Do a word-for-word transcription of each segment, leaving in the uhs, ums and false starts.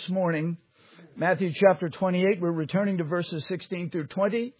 this morning. Matthew chapter twenty-eight. We're returning to verses sixteen through twenty.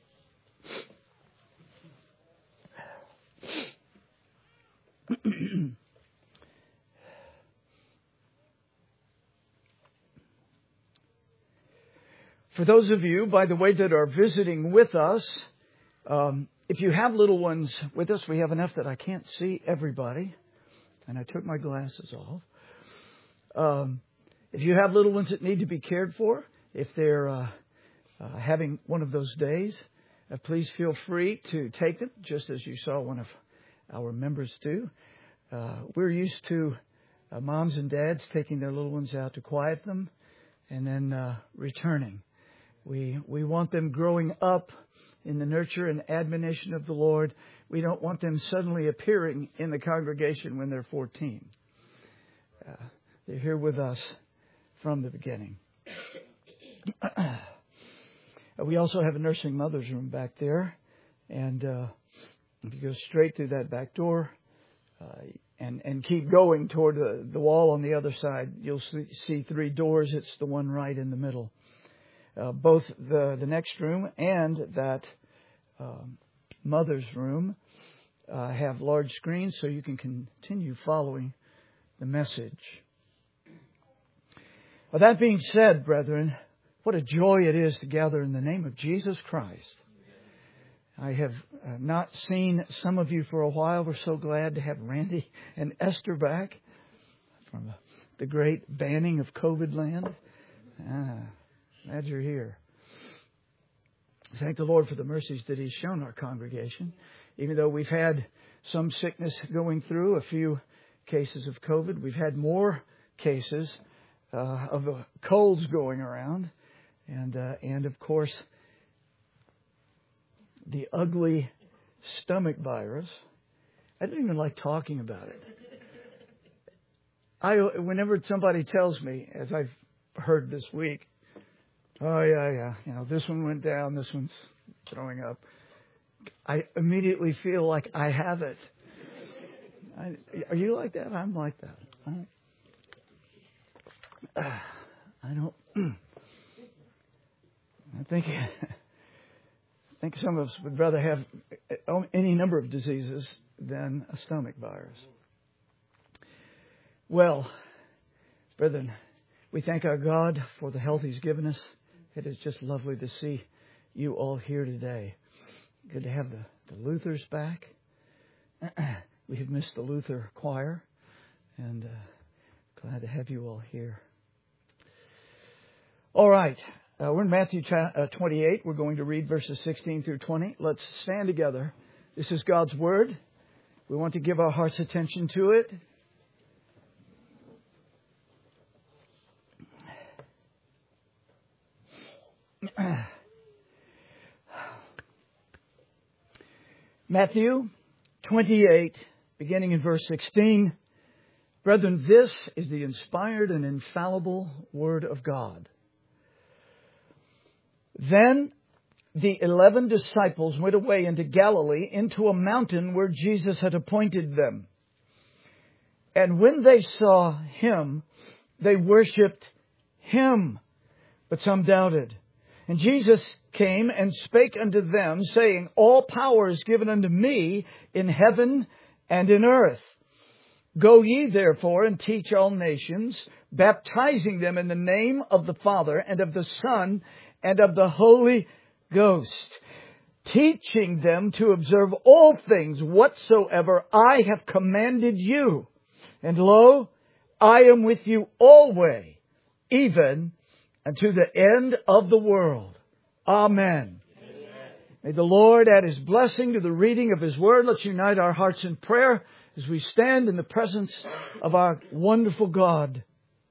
For those of you, by the way, that are visiting with us, um, if you have little ones with us, we have enough that I can't see everybody. And I took my glasses off. Um, if you have little ones that need to be cared for, if they're uh, uh, having one of those days, uh, please feel free to take them, just as you saw one of our members do. Uh, we're used to uh, moms and dads taking their little ones out to quiet them and then uh, returning. We we want them growing up in the nurture and admonition of the Lord. We don't want them suddenly appearing in the congregation when they're fourteen. Uh, they're here with us from the beginning. We also have a nursing mother's room back there. And uh, if you go straight through that back door uh, and, and keep going toward the, the wall on the other side, you'll see, see three doors. It's the one right in the middle. Uh, both the, the next room and that um, mother's room uh, have large screens so you can continue following the message. Well, that being said, brethren, what a joy it is to gather in the name of Jesus Christ. I have uh, not seen some of you for a while. We're so glad to have Randy and Esther back from the great banning of COVID land. Ah, glad you're here. Thank the Lord for the mercies that He's shown our congregation. Even though we've had some sickness going through, a few cases of COVID, we've had more cases uh, of the colds going around. And, uh, and of course, the ugly stomach virus. I don't even like talking about it. I, whenever somebody tells me, as I've heard this week, oh, yeah, yeah, you know, this one went down, this one's throwing up, I immediately feel like I have it. I, are you like that? I'm like that. I, uh, I don't... I think I think some of us would rather have any number of diseases than a stomach virus. Well, brethren, we thank our God for the health He's given us. It is just lovely to see you all here today. Good to have the, the Luthers back. We have missed the Luther choir, and uh, glad to have you all here. All right. Uh, we're in Matthew twenty-eight. We're going to read verses sixteen through twenty. Let's stand together. This is God's Word. We want to give our heart's attention to it. Matthew twenty-eight, beginning in verse sixteen. Brethren, this is the inspired and infallible Word of God. Then the eleven disciples went away into Galilee, into a mountain where Jesus had appointed them. And when they saw Him, they worshipped Him, but some doubted. And Jesus came and spake unto them, saying, All power is given unto me in heaven and in earth. Go ye therefore and teach all nations, baptizing them in the name of the Father and of the Son and of the Holy Ghost, teaching them to observe all things whatsoever I have commanded you. And lo, I am with you always, even unto the end of the world. Amen. Amen. May the Lord add His blessing to the reading of His Word. Let's unite our hearts in prayer as we stand in the presence of our wonderful God.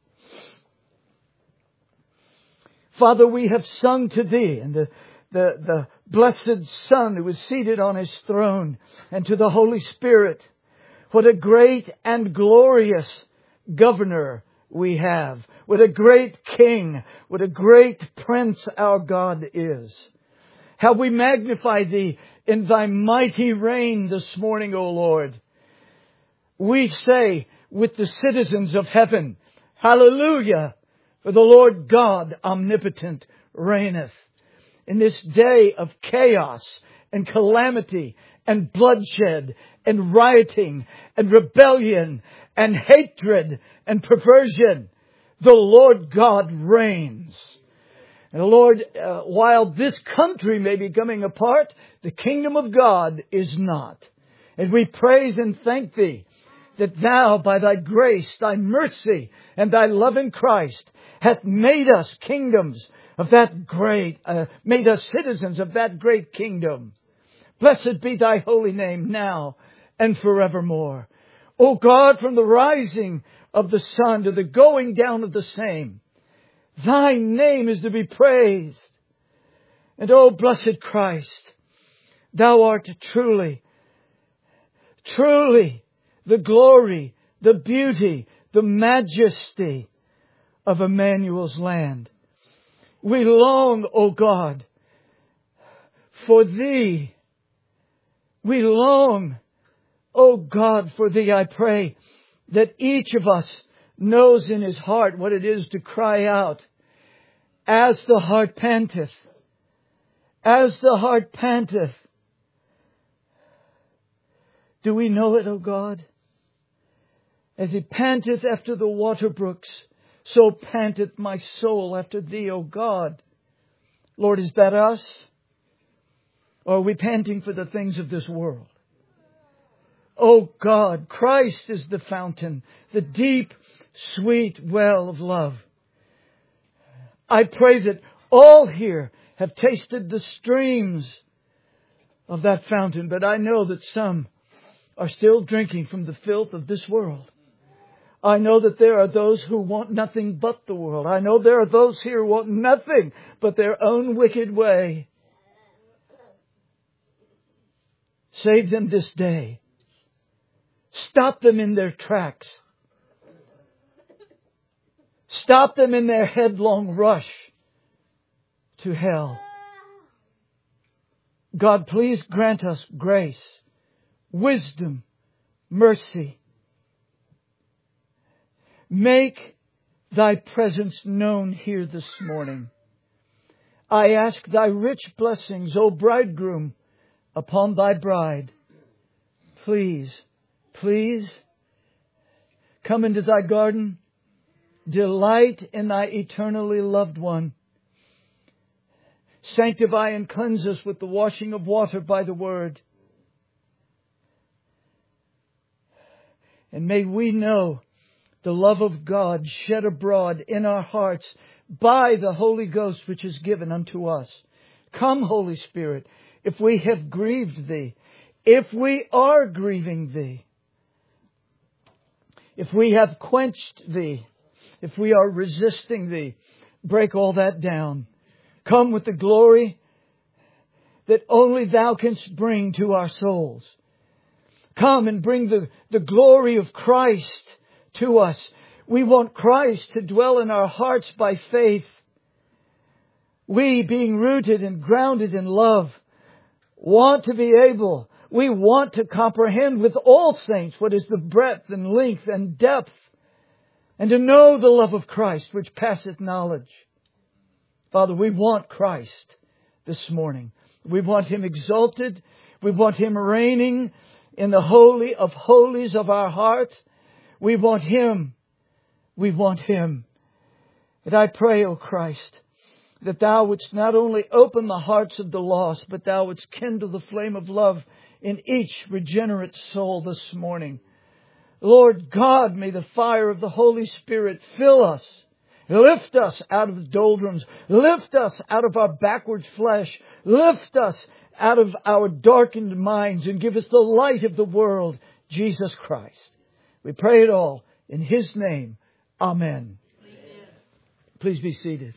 Father, we have sung to Thee and the, the, the blessed Son who is seated on His throne, and to the Holy Spirit. What a great and glorious governor we have. What a great King. What a great Prince our God is. How we magnify Thee in Thy mighty reign this morning, O Lord. We say with the citizens of heaven, Hallelujah. For the Lord God omnipotent reigneth. In this day of chaos and calamity and bloodshed and rioting and rebellion and hatred and perversion, the Lord God reigns. And the Lord, uh, while this country may be coming apart, the kingdom of God is not. And we praise and thank Thee that Thou, by Thy grace, Thy mercy, and Thy love in Christ, hath made us kingdoms of that great, uh, made us citizens of that great kingdom. Blessed be Thy holy name now and forevermore. O God, from the rising of the sun to the going down of the same, Thy name is to be praised. And O blessed Christ, Thou art truly, truly the glory, the beauty, the majesty of Emmanuel's land. We long, O God, for Thee. We long, O God, for Thee. I pray that each of us knows in his heart what it is to cry out, as the hart panteth, as the hart panteth. Do we know it, O God? As it panteth after the water brooks, so panteth my soul after Thee, O God. Lord, is that us? Or are we panting for the things of this world? O God, Christ is the fountain, the deep, sweet well of love. I pray that all here have tasted the streams of that fountain, but I know that some are still drinking from the filth of this world. I know that there are those who want nothing but the world. I know there are those here who want nothing but their own wicked way. Save them this day. Stop them in their tracks. Stop them in their headlong rush to hell. God, please grant us grace, wisdom, mercy. Make Thy presence known here this morning. I ask Thy rich blessings, O bridegroom, upon Thy bride. Please, please come into Thy garden. Delight in Thy eternally loved one. Sanctify and cleanse us with the washing of water by the Word. And may we know the love of God shed abroad in our hearts by the Holy Ghost which is given unto us. Come, Holy Spirit, if we have grieved Thee, if we are grieving Thee, if we have quenched Thee, if we are resisting Thee, break all that down. Come with the glory that only Thou canst bring to our souls. Come and bring the, the glory of Christ to us. We want Christ to dwell in our hearts by faith. We, being rooted and grounded in love, want to be able, we want to comprehend with all saints what is the breadth and length and depth, and to know the love of Christ which passeth knowledge. Father, we want Christ this morning. We want Him exalted. We want Him reigning in the holy of holies of our heart. We want Him. We want Him. And I pray, O Christ, that Thou wouldst not only open the hearts of the lost, but Thou wouldst kindle the flame of love in each regenerate soul this morning. Lord God, may the fire of the Holy Spirit fill us. Lift us out of the doldrums. Lift us out of our backward flesh. Lift us out of our darkened minds and give us the light of the world, Jesus Christ. We pray it all in His name. Amen. Amen. Please be seated.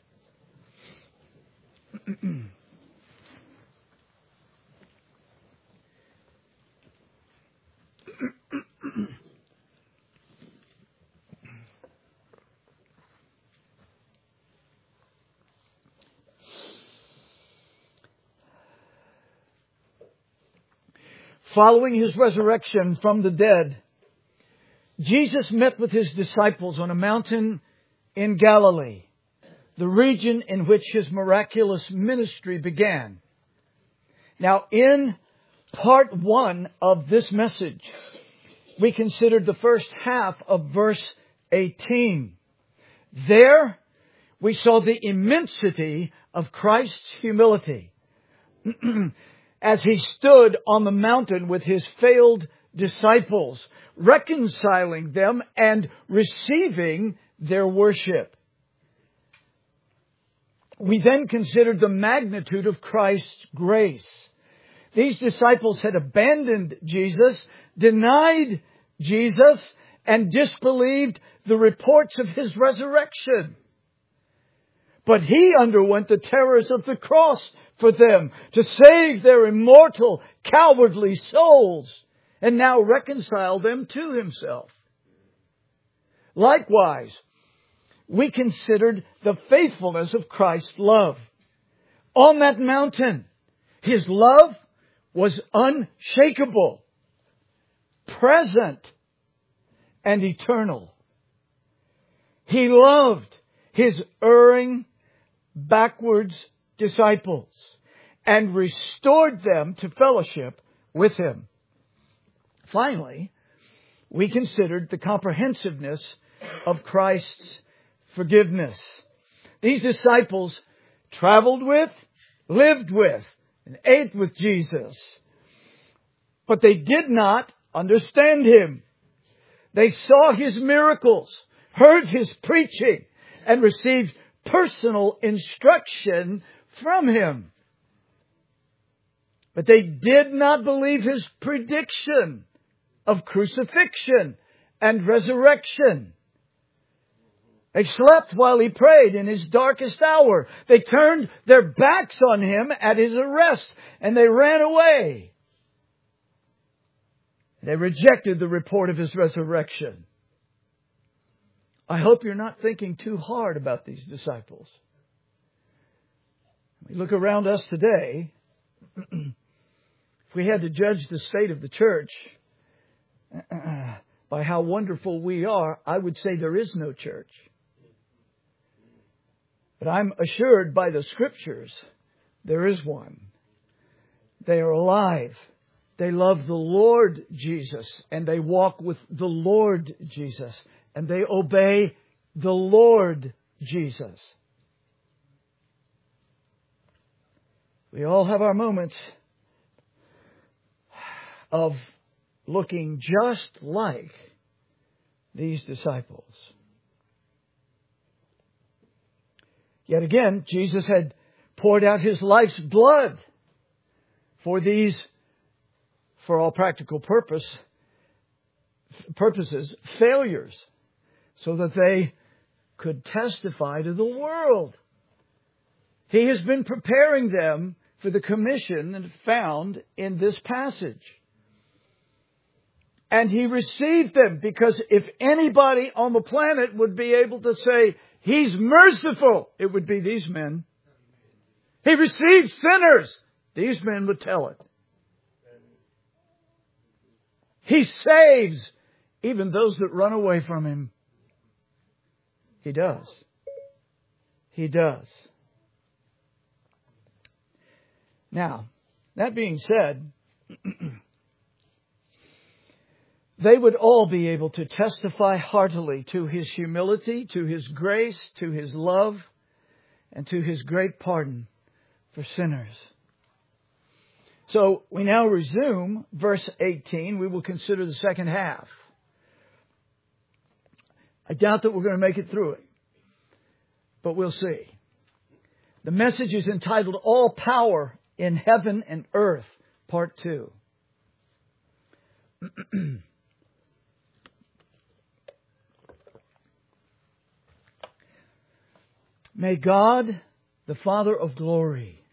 Following His resurrection from the dead, Jesus met with His disciples on a mountain in Galilee. the region in which His miraculous ministry began. Now, in part one of this message, we considered the first half of verse eighteen. There, we saw the immensity of Christ's humility as He stood on the mountain with His failed disciples, reconciling them and receiving their worship. We then considered the magnitude of Christ's grace. These disciples had abandoned Jesus, denied Jesus, and disbelieved the reports of His resurrection. But He underwent the terrors of the cross for them to save their immortal, cowardly souls and now reconcile them to Himself. Likewise, we considered the faithfulness of Christ's love. On that mountain, His love was unshakable, present, and eternal. He loved His erring, backwards disciples and restored them to fellowship with Him. Finally, we considered the comprehensiveness of Christ's forgiveness. These disciples traveled with, lived with, and ate with Jesus. But they did not understand Him. They saw His miracles, heard His preaching, and received personal instruction from Him. But they did not believe His prediction of crucifixion and resurrection. They slept while He prayed in His darkest hour. They turned their backs on Him at His arrest, and they ran away. They rejected the report of His resurrection. I hope you're not thinking too hard about these disciples. We look around us today. If we had to judge the state of the church by how wonderful we are, I would say there is no church. But I'm assured by the Scriptures there is one. They are alive. They love the Lord Jesus, and they walk with the Lord Jesus, and they obey the Lord Jesus. We all have our moments of looking just like these disciples. Yet again, Jesus had poured out His life's blood for these, for all practical purpose, purposes, failures, so that they could testify to the world. He has been preparing them for the commission found in this passage. And He received them, because if anybody on the planet would be able to say, He's merciful, it would be these men. He receives sinners. These men would tell it. He saves even those that run away from Him. He does. He does. Now, that being said, they would all be able to testify heartily to His humility, to His grace, to His love, and to His great pardon for sinners. So we now resume verse eighteen. We will consider the second half. I doubt that we're going to make it through it, but we'll see. The message is entitled All Power in Heaven and Earth, Part two. May God, the Father of glory,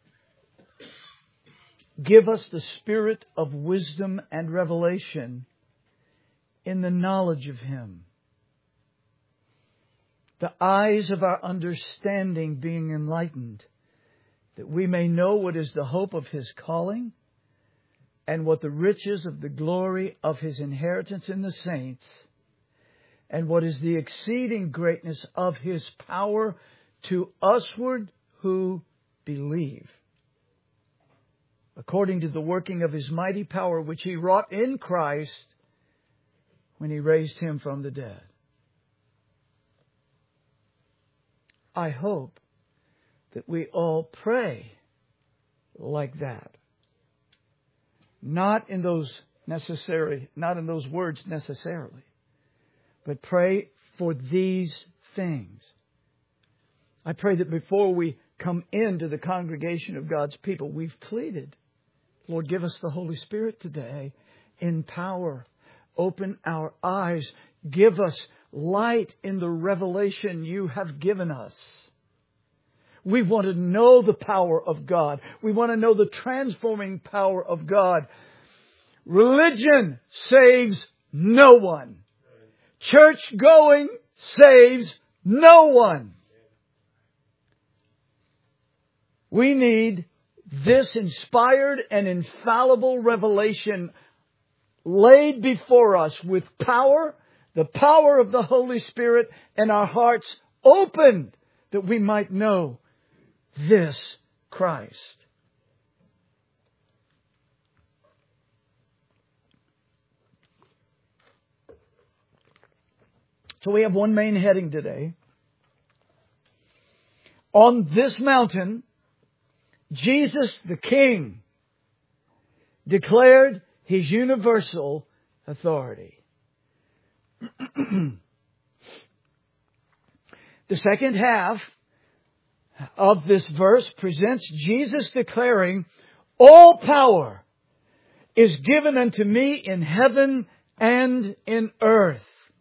give us the spirit of wisdom and revelation in the knowledge of Him, the eyes of our understanding being enlightened, that we may know what is the hope of His calling and what the riches of the glory of His inheritance in the saints, and what is the exceeding greatness of His power to usward who believe, according to the working of His mighty power, which He wrought in Christ when He raised Him from the dead. I hope that we all pray like that. Not in those necessary, not in those words necessarily, but pray for these things. I pray that before we come into the congregation of God's people, we've pleaded, Lord, give us the Holy Spirit today in power. Open our eyes. Give us light in the revelation You have given us. We want to know the power of God. We want to know the transforming power of God. Religion saves no one. Church going saves no one. We need this inspired and infallible revelation laid before us with power, the power of the Holy Spirit, and our hearts opened that we might know this Christ. So we have one main heading today. On this mountain, Jesus the King declared His universal authority. The second half of this verse presents Jesus declaring, all power is given unto me in heaven and in earth.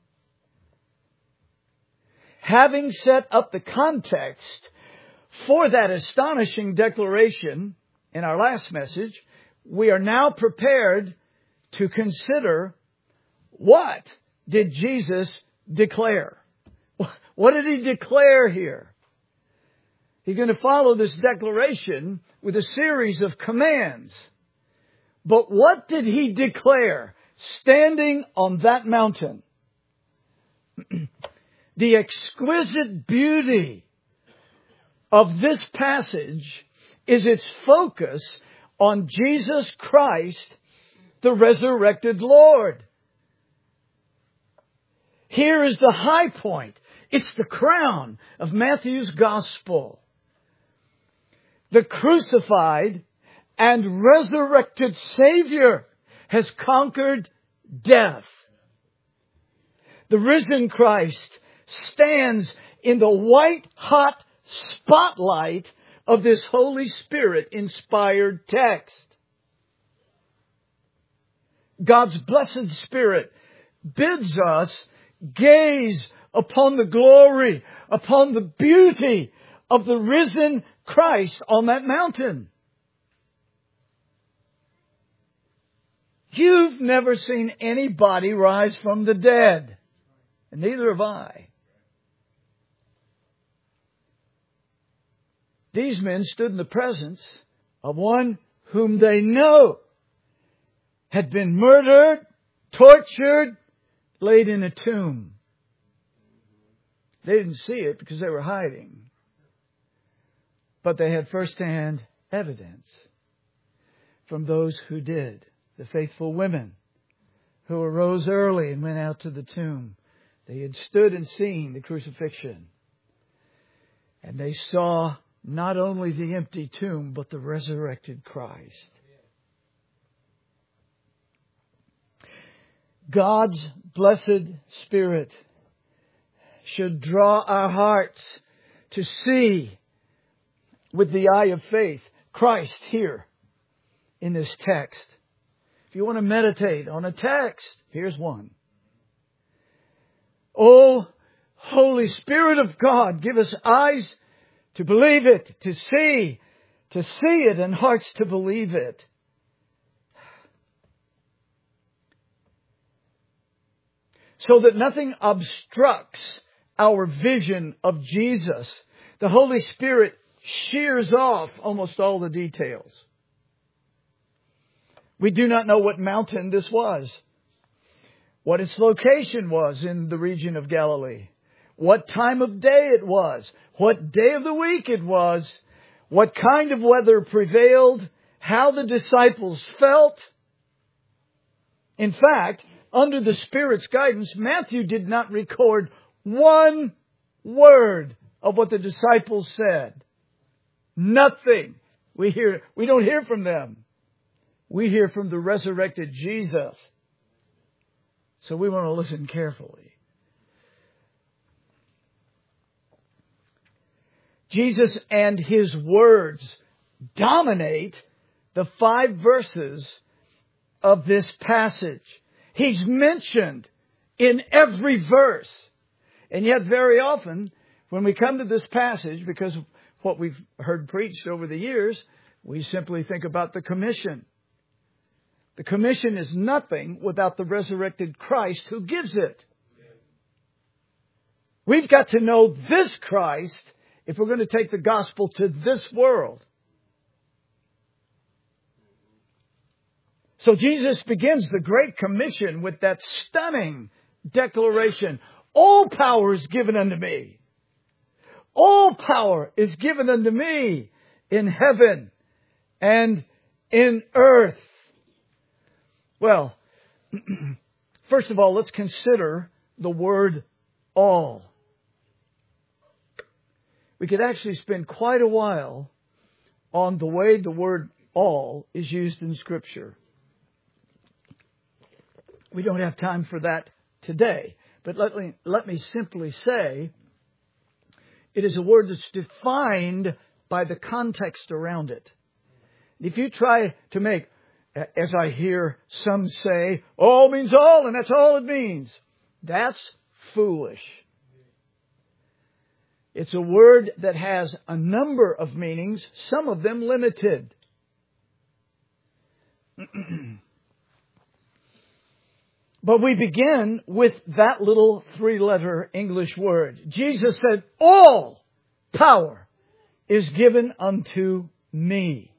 Having set up the context for that astonishing declaration in our last message, we are now prepared to consider, what did Jesus declare? What did He declare here? He's going to follow this declaration with a series of commands. But what did He declare standing on that mountain? The exquisite beauty of this passage is its focus on Jesus Christ, the resurrected Lord. Here is the high point. It's the crown of Matthew's Gospel. The crucified and resurrected Savior has conquered death. The risen Christ stands in the white-hot spotlight of this Holy Spirit-inspired text. God's blessed Spirit bids us gaze upon the glory, upon the beauty of the risen Christ on that mountain. You've never seen anybody rise from the dead, and neither have I. These men stood in the presence of one whom they know had been murdered, tortured, laid in a tomb. They didn't see it because they were hiding. But they had first-hand evidence from those who did. The faithful women who arose early and went out to the tomb. They had stood and seen the crucifixion. And they saw not only the empty tomb, but the resurrected Christ. God's blessed Spirit should draw our hearts to see with the eye of faith Christ here in this text. If you want to meditate on a text, here's one. Oh, Holy Spirit of God, give us eyes to believe it, to see, to see it, and hearts to believe it. So that nothing obstructs our vision of Jesus. The Holy Spirit shears off almost all the details. We do not know what mountain this was, what its location was in the region of Galilee, what time of day it was, what day of the week it was, what kind of weather prevailed, how the disciples felt. In fact, under the Spirit's guidance, Matthew did not record one word of what the disciples said. Nothing. We hear, we don't hear from them. We hear from the resurrected Jesus. So we want to listen carefully. Jesus and His words dominate the five verses of this passage. He's mentioned in every verse. And yet very often, when we come to this passage, because of what we've heard preached over the years, we simply think about the commission. The commission is nothing without the resurrected Christ who gives it. We've got to know this Christ if we're going to take the gospel to this world. So Jesus begins the Great Commission with that stunning declaration. All power is given unto me. All power is given unto me in heaven and in earth. Well, first of all, let's consider the word all. We could actually spend quite a while on the way the word all is used in Scripture. We don't have time for that today. But let me, let me simply say, it is a word that's defined by the context around it. If you try to make, as I hear some say, all means all, and that's all it means, that's foolish. It's a word that has a number of meanings, some of them limited. But we begin with that little three-letter English word. Jesus said, all power is given unto me.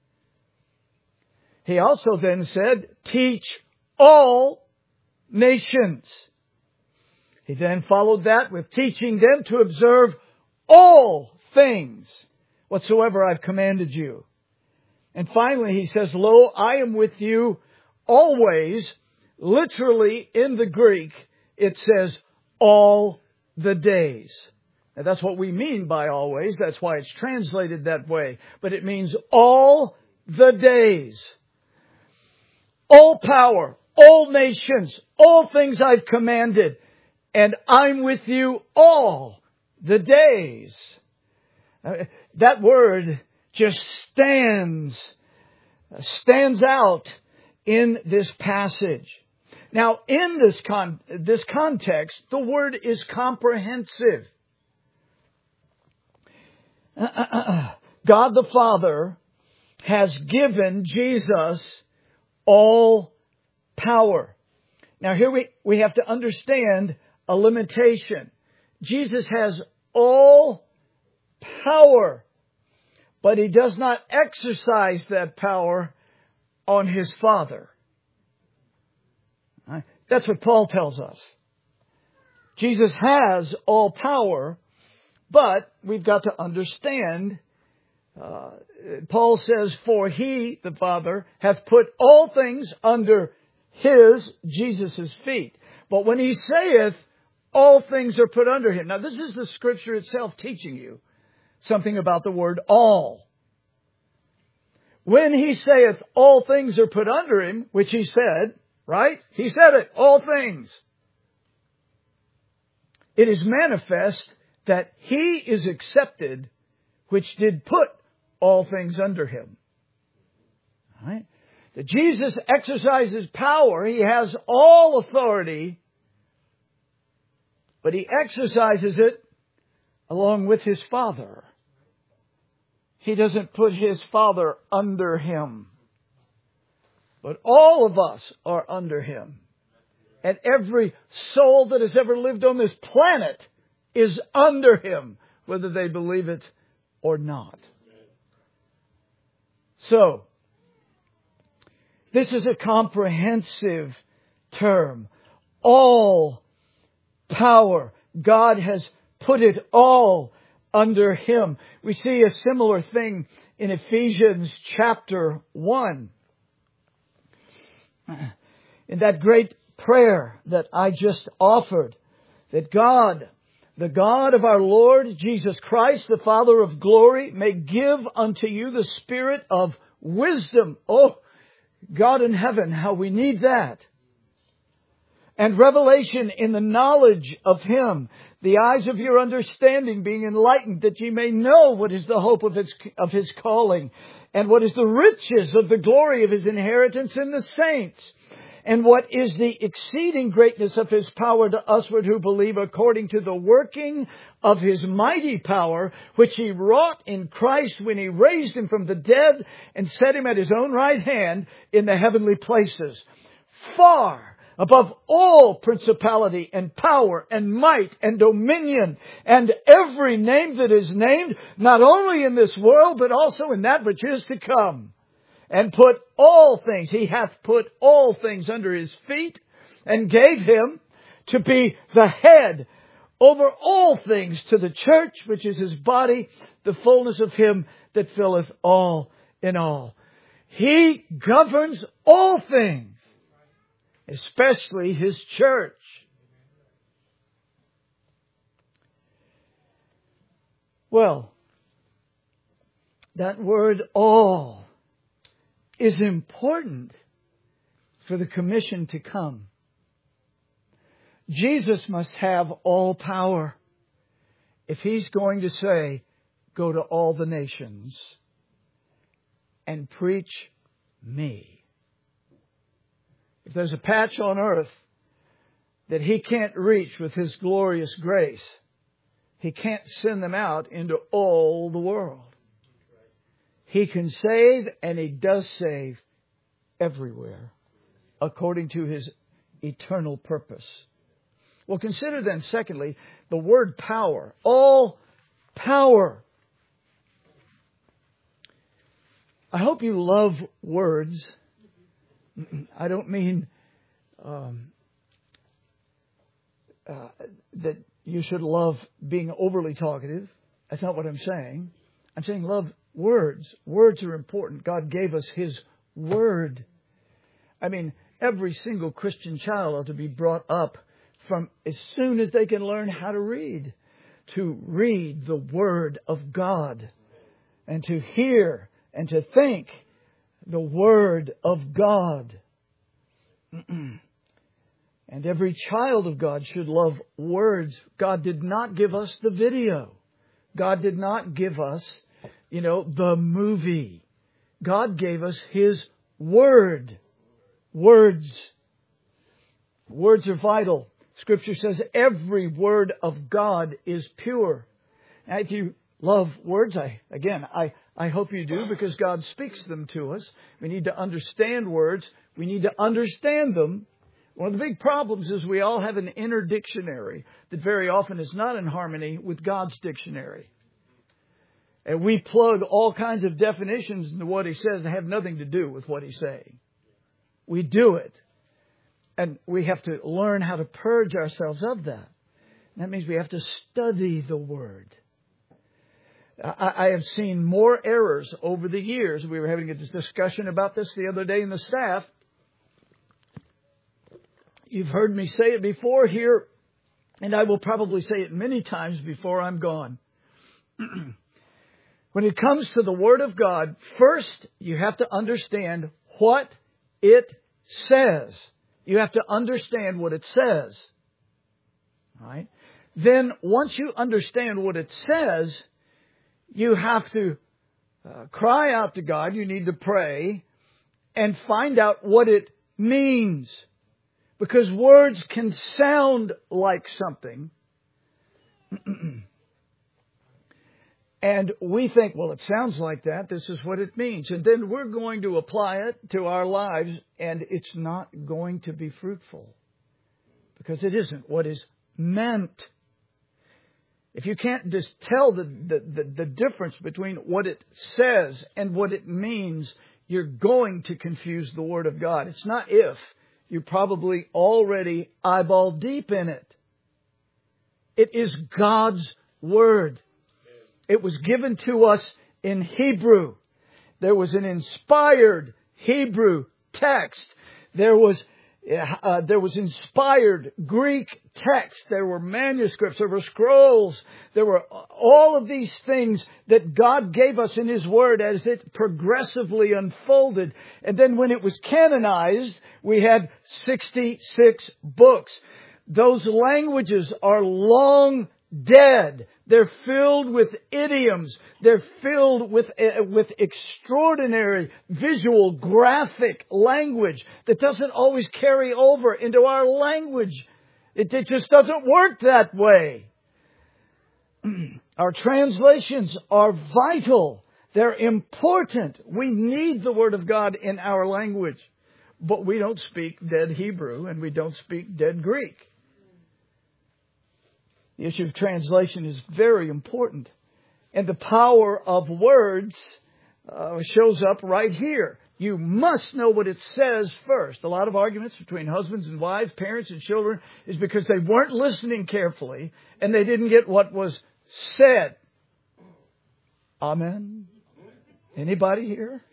He also then said, teach all nations. He then followed that with teaching them to observe all things whatsoever I've commanded you. And finally, he says, lo, I am with you always. Literally, in the Greek, it says all the days. Now, that's what we mean by always. That's why it's translated that way. But it means all the days. All power, all nations, all things I've commanded. And I'm with you all the days. That word just stands, stands out in this passage. Now, in this con- this context, the word is comprehensive. God the Father has given Jesus all power. Now, here we, we have to understand a limitation. Jesus has all power, but He does not exercise that power on His Father. That's what Paul tells us. Jesus has all power, but we've got to understand, uh, Paul says, for He, the Father, hath put all things under His, Jesus' feet. But when He saith, all things are put under Him. Now, this is the Scripture itself teaching you something about the word all. When He saith, all things are put under Him, which He said, right? He said it, all things. It is manifest that He is accepted, which did put all things under Him. Right? That Jesus exercises power. He has all authority, but He exercises it along with His Father. He doesn't put His Father under Him. But all of us are under Him. And every soul that has ever lived on this planet is under Him, whether they believe it or not. So, this is a comprehensive term. All power. God has put it all under Him. We see a similar thing in Ephesians chapter one. In that great prayer that I just offered, that God, the God of our Lord Jesus Christ, the Father of glory, may give unto you the spirit of wisdom. Oh, God in heaven, how we need that. And revelation in the knowledge of Him, the eyes of your understanding being enlightened, that ye may know what is the hope of His, of His calling, and what is the riches of the glory of His inheritance in the saints, and what is the exceeding greatness of His power to usward who believe, according to the working of His mighty power, which He wrought in Christ when He raised Him from the dead and set Him at His own right hand in the heavenly places, far above all principality and power and might and dominion and every name that is named, not only in this world, but also in that which is to come. And put all things, He hath put all things under His feet, and gave Him to be the head over all things to the church, which is His body, the fullness of Him that filleth all in all. He governs all things, especially His church. Well, that word all is important for the commission to come. Jesus must have all power if He's going to say, go to all the nations and preach me. If there's a patch on earth that He can't reach with His glorious grace, He can't send them out into all the world. He can save, and He does save everywhere, according to His eternal purpose. Well, consider then, secondly, the word power. All power. I hope you love words. I don't mean um, uh, that you should love being overly talkative. That's not what I'm saying. I'm saying love words. Words are important. God gave us His Word. I mean, every single Christian child ought to be brought up from as soon as they can learn how to read, to read the Word of God, and to hear and to think the Word of God. And every child of God should love words. God did not give us the video. God did not give us, you know, the movie. God gave us His Word. Words. Words are vital. Scripture says every word of God is pure. Now, if you love words, I again, I, I hope you do, because God speaks them to us. We need to understand words. We need to understand them. One of the big problems is we all have an inner dictionary that very often is not in harmony with God's dictionary. And we plug all kinds of definitions into what He says that have nothing to do with what He's saying. We do it. And we have to learn how to purge ourselves of that. And that means we have to study the Word. I, I have seen more errors over the years. We were having a discussion about this the other day in the staff. You've heard me say it before here, and I will probably say it many times before I'm gone. When it comes to the Word of God, first you have to understand what it says. You have to understand what it says. All right? Then once you understand what it says, you have to uh, cry out to God. You need to pray and find out what it means. Because words can sound like something. And we think, well, it sounds like that. This is what it means. And then we're going to apply it to our lives, and it's not going to be fruitful. Because it isn't what is meant. If you can't just tell the, the, the, the difference between what it says and what it means, you're going to confuse the Word of God. It's not if. You're probably already eyeball deep in it. It is God's Word. It was given to us in Hebrew. There was an inspired Hebrew text. There was uh, there was inspired Greek text. There were manuscripts. There were scrolls. There were all of these things that God gave us in His Word as it progressively unfolded. And then when it was canonized, we had sixty-six books. Those languages are long dead. They're filled with idioms. They're filled with uh, with extraordinary visual, graphic language that doesn't always carry over into our language. It, it just doesn't work that way. Our translations are vital. They're important. We need the Word of God in our language. But we don't speak dead Hebrew and we don't speak dead Greek. The issue of translation is very important. And the power of words uh, shows up right here. You must know what it says first. A lot of arguments between husbands and wives, parents and children, is because they weren't listening carefully and they didn't get what was said. Amen? Anybody here?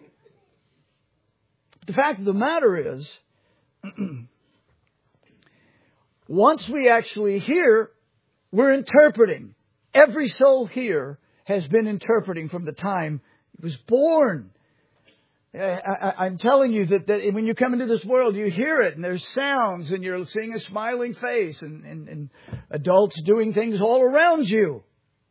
The fact of the matter is, once we actually hear, we're interpreting. Every soul here has been interpreting from the time it was born. I, I, I'm telling you that, that when you come into this world, you hear it and there's sounds and you're seeing a smiling face and, and, and adults doing things all around you.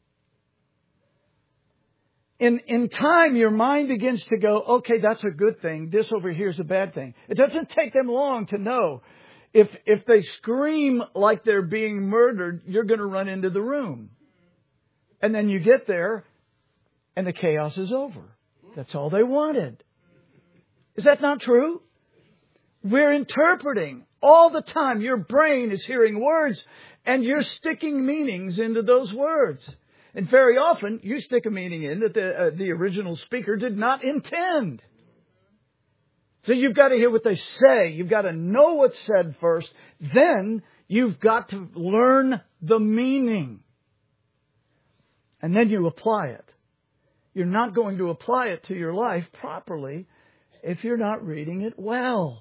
In, in time, your mind begins to go, okay, that's a good thing. This over here is a bad thing. It doesn't take them long to know. If if they scream like they're being murdered, you're going to run into the room. And then you get there and the chaos is over. That's all they wanted. Is that not true? We're interpreting all the time. Your brain is hearing words and you're sticking meanings into those words. And very often you stick a meaning in that the, uh, the original speaker did not intend. So you've got to hear what they say. You've got to know what's said first. Then you've got to learn the meaning. And then you apply it. You're not going to apply it to your life properly if you're not reading it well.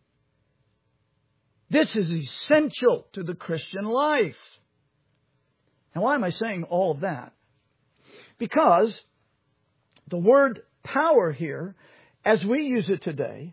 This is essential to the Christian life. Now, why am I saying all of that? Because the word power here, as we use it today,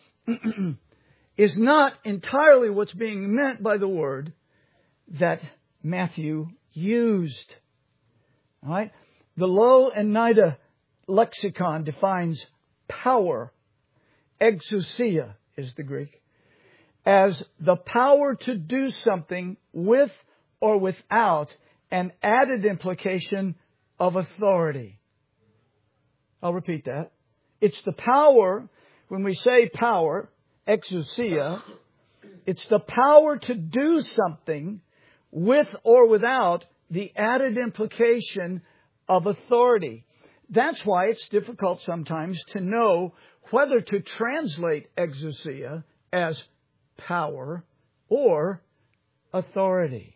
is not entirely what's being meant by the word that Matthew used. All right? The Louw-Nida lexicon defines power, exousia is the Greek, as the power to do something with or without an added implication of authority. I'll repeat that. It's the power, when we say power, exousia, it's the power to do something with or without the added implication of authority. That's why it's difficult sometimes to know whether to translate exousia as power or authority.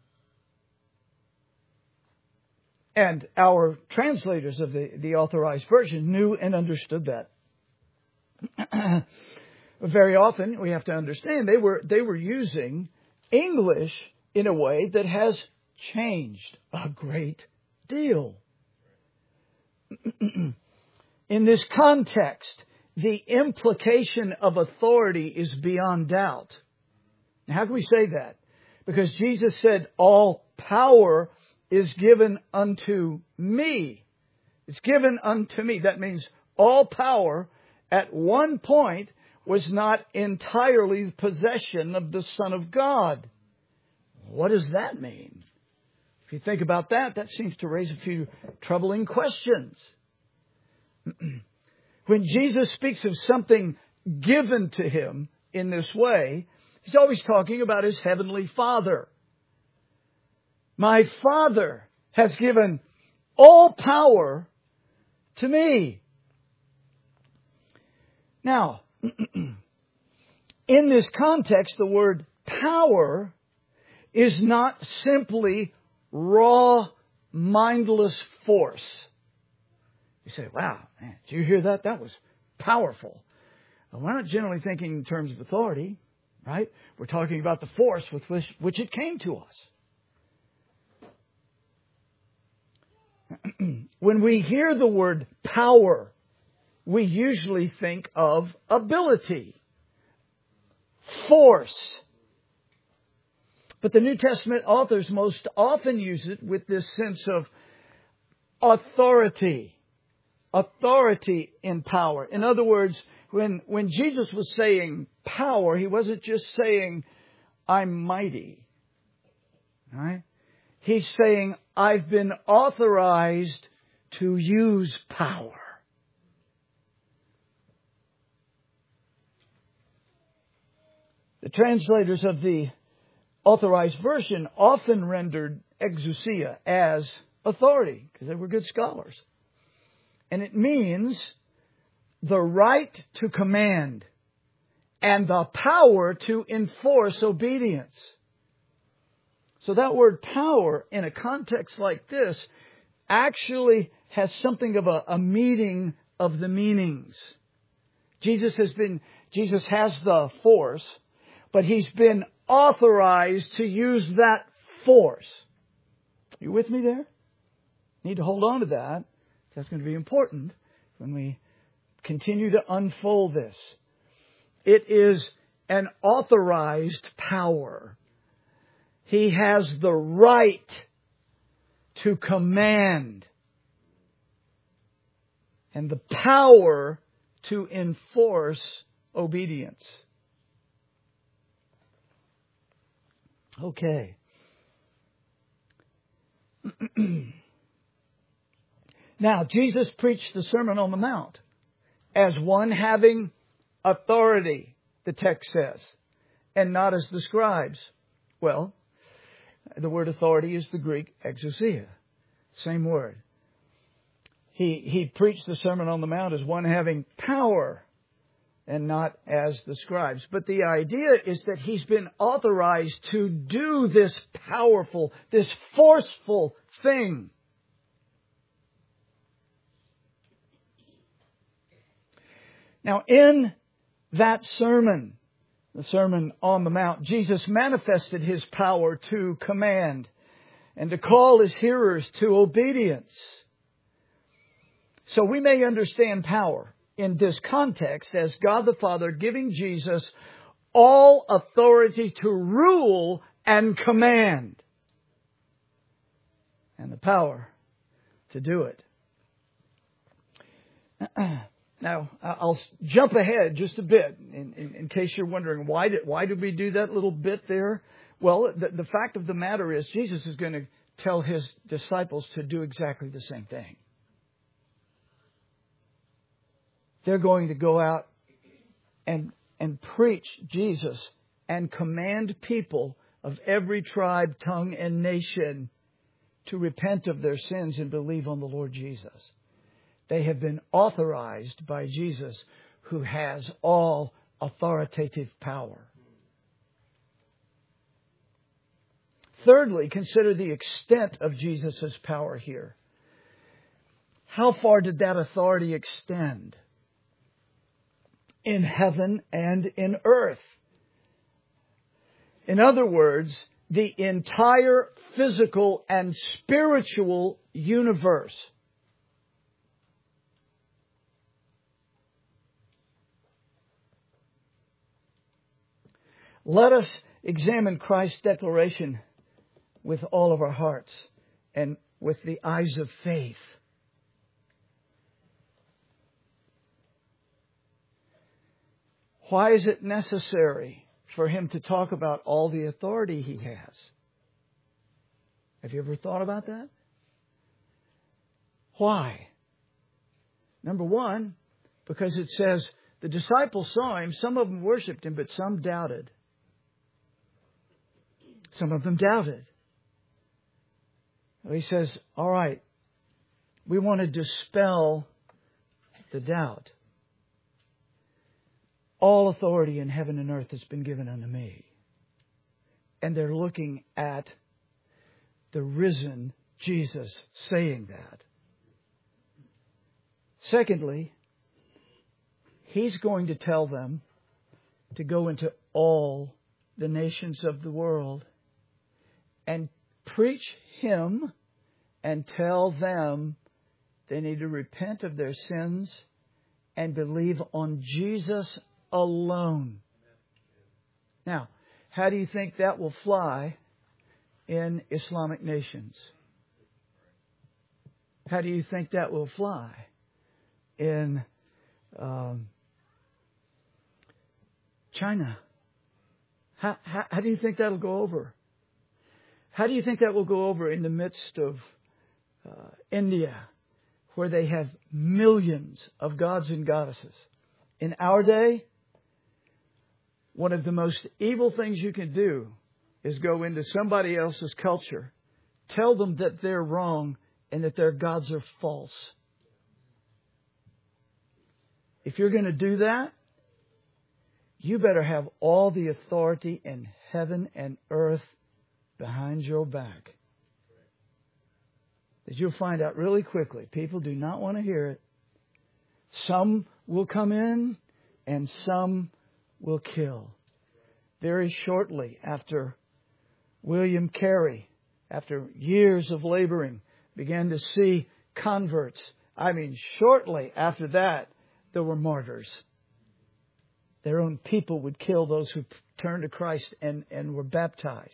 And our translators of the, the Authorized Version knew and understood that. Very often, we have to understand, they were they were using English in a way that has changed a great deal. In this context, the implication of authority is beyond doubt. Now, how can we say that? Because Jesus said, all power is given unto me. It's given unto me. That means all power at one point was not entirely the possession of the Son of God. What does that mean? If you think about that, that seems to raise a few troubling questions. When Jesus speaks of something given to him in this way, he's always talking about his heavenly Father. My Father has given all power to me. Now, in this context, the word power is not simply raw, mindless force. You say, wow, man, did you hear that? That was powerful. Well, we're not generally thinking in terms of authority, right? We're talking about the force with which, which it came to us. When we hear the word power, we usually think of ability, force. But the New Testament authors most often use it with this sense of authority. Authority in power. In other words, when, when Jesus was saying power, He wasn't just saying, I'm mighty. Right? He's saying, I've been authorized to use power. The translators of the Authorized Version often rendered exousia as authority, because they were good scholars. And it means the right to command and the power to enforce obedience. So that word power in a context like this actually has something of a, a meeting of the meanings. Jesus has been, Jesus has the force, but He's been authorized to use that force. You with me there? Need to hold on to that. That's going to be important when we continue to unfold this. It is an authorized power. He has the right to command and the power to enforce obedience. Okay. Now, Jesus preached the Sermon on the Mount as one having authority, the text says, and not as the scribes. Well, the word authority is the Greek exousia. Same word. He, he preached the Sermon on the Mount as one having power and not as the scribes. But the idea is that He's been authorized to do this powerful, this forceful thing. Now, in that sermon, the Sermon on the Mount, Jesus manifested His power to command and to call His hearers to obedience. So we may understand power in this context as God the Father giving Jesus all authority to rule and command, and the power to do it. Now, I'll jump ahead just a bit in, in, in case you're wondering, why did, why did we do that little bit there? Well, the, the fact of the matter is Jesus is going to tell His disciples to do exactly the same thing. They're going to go out and, and preach Jesus and command people of every tribe, tongue, and nation to repent of their sins and believe on the Lord Jesus. They have been authorized by Jesus, who has all authoritative power. Thirdly, consider the extent of Jesus' power here. How far did that authority extend? In heaven and in earth. In other words, the entire physical and spiritual universe. Let us examine Christ's declaration with all of our hearts and with the eyes of faith. Why is it necessary for Him to talk about all the authority He has? Have you ever thought about that? Why? Number one, because it says the disciples saw Him, some of them worshipped Him, but some doubted. Some of them doubted. He says, all right, we want to dispel the doubt. All authority in heaven and earth has been given unto me. And they're looking at the risen Jesus saying that. Secondly, He's going to tell them to go into all the nations of the world and preach Him and tell them they need to repent of their sins and believe on Jesus alone. Now, how do you think that will fly in Islamic nations? How do you think that will fly in um, China? How, how, how do you think that will go over? How do you think that will go over in the midst of uh, India, where they have millions of gods and goddesses? In our day, one of the most evil things you can do is go into somebody else's culture, tell them that they're wrong and that their gods are false. If you're going to do that, you better have all the authority in heaven and earth behind your back. That you'll find out really quickly. People do not want to hear it. Some will come in and some will kill. Very shortly after William Carey, after years of laboring, began to see converts. I mean, shortly after that, there were martyrs. Their own people would kill those who turned to Christ and, and were baptized.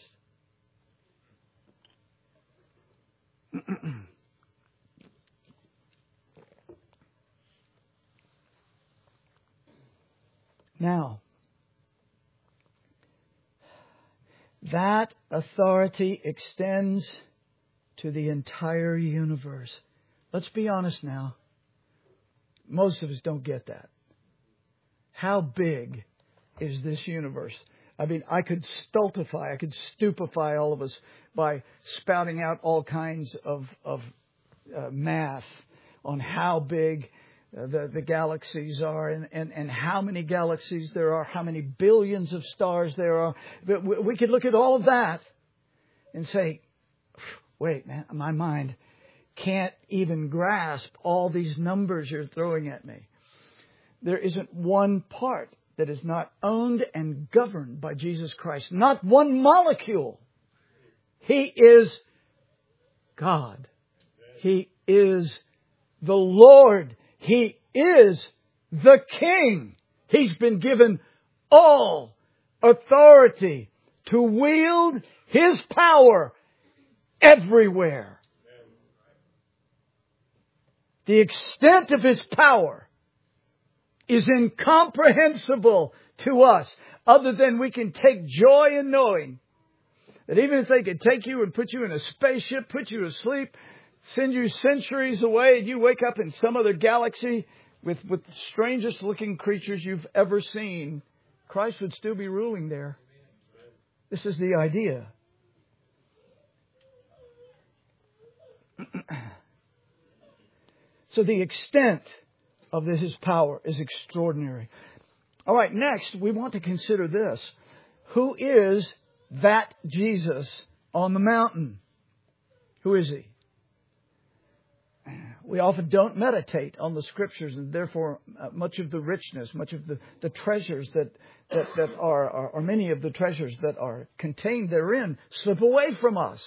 Now, that authority extends to the entire universe. Let's be honest now. Most of us don't get that. How big is this universe? I mean, I could stultify, I could stupefy all of us by spouting out all kinds of, of uh, math on how big uh, the, the galaxies are and, and, and how many galaxies there are, how many billions of stars there are. But we, we could look at all of that and say, wait, man, my mind can't even grasp all these numbers you're throwing at me. There isn't one part that is not owned and governed by Jesus Christ. Not one molecule. He is God. He is the Lord. He is the King. He's been given all authority to wield His power everywhere. The extent of His power is incomprehensible to us, other than we can take joy in knowing that even if they could take you and put you in a spaceship, put you to sleep, send you centuries away, and you wake up in some other galaxy with, with the strangest looking creatures you've ever seen, Christ would still be ruling there. This is the idea. So the extent of this, His power is extraordinary. All right, next we want to consider this. Who is that Jesus on the mountain? Who is He? We often don't meditate on the Scriptures, and therefore uh, much of the richness, much of the, the treasures that, that, that are, are, or many of the treasures that are contained therein slip away from us.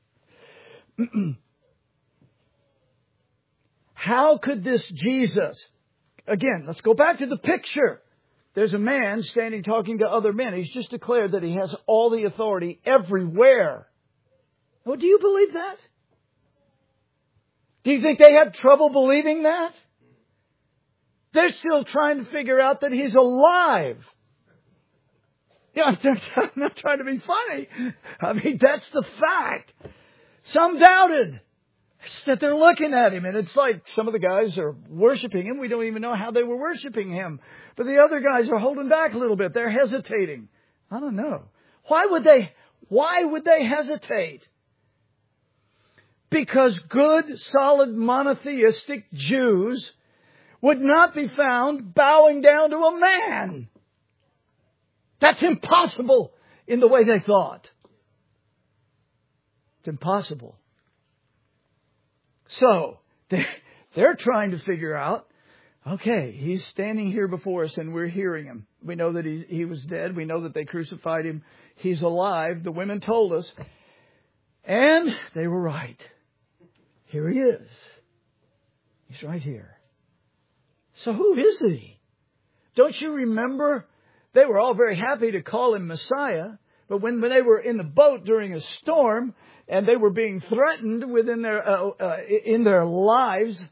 How could this Jesus, again, let's go back to the picture. There's a man standing talking to other men. He's just declared that he has all the authority everywhere. Oh, do you believe that? Do you think they have trouble believing that? They're still trying to figure out that He's alive. Yeah, I'm not trying to be funny. I mean, that's the fact. Some doubted. That they're looking at Him, and it's like some of the guys are worshiping Him. We don't even know how they were worshiping Him. But the other guys are holding back a little bit. They're hesitating. I don't know. Why would they, why would they hesitate? Because good, solid, monotheistic Jews would not be found bowing down to a man. That's impossible in the way they thought. It's impossible. So, they, they're trying to figure out, okay, he's standing here before us and we're hearing him. We know that he, he was dead. We know that they crucified him. He's alive. The women told us. And they were right. Here he is. He's right here. So who is he? Don't you remember? They were all very happy to call him Messiah. But when, when they were in the boat during a storm and they were being threatened within their, uh, uh, in their lives,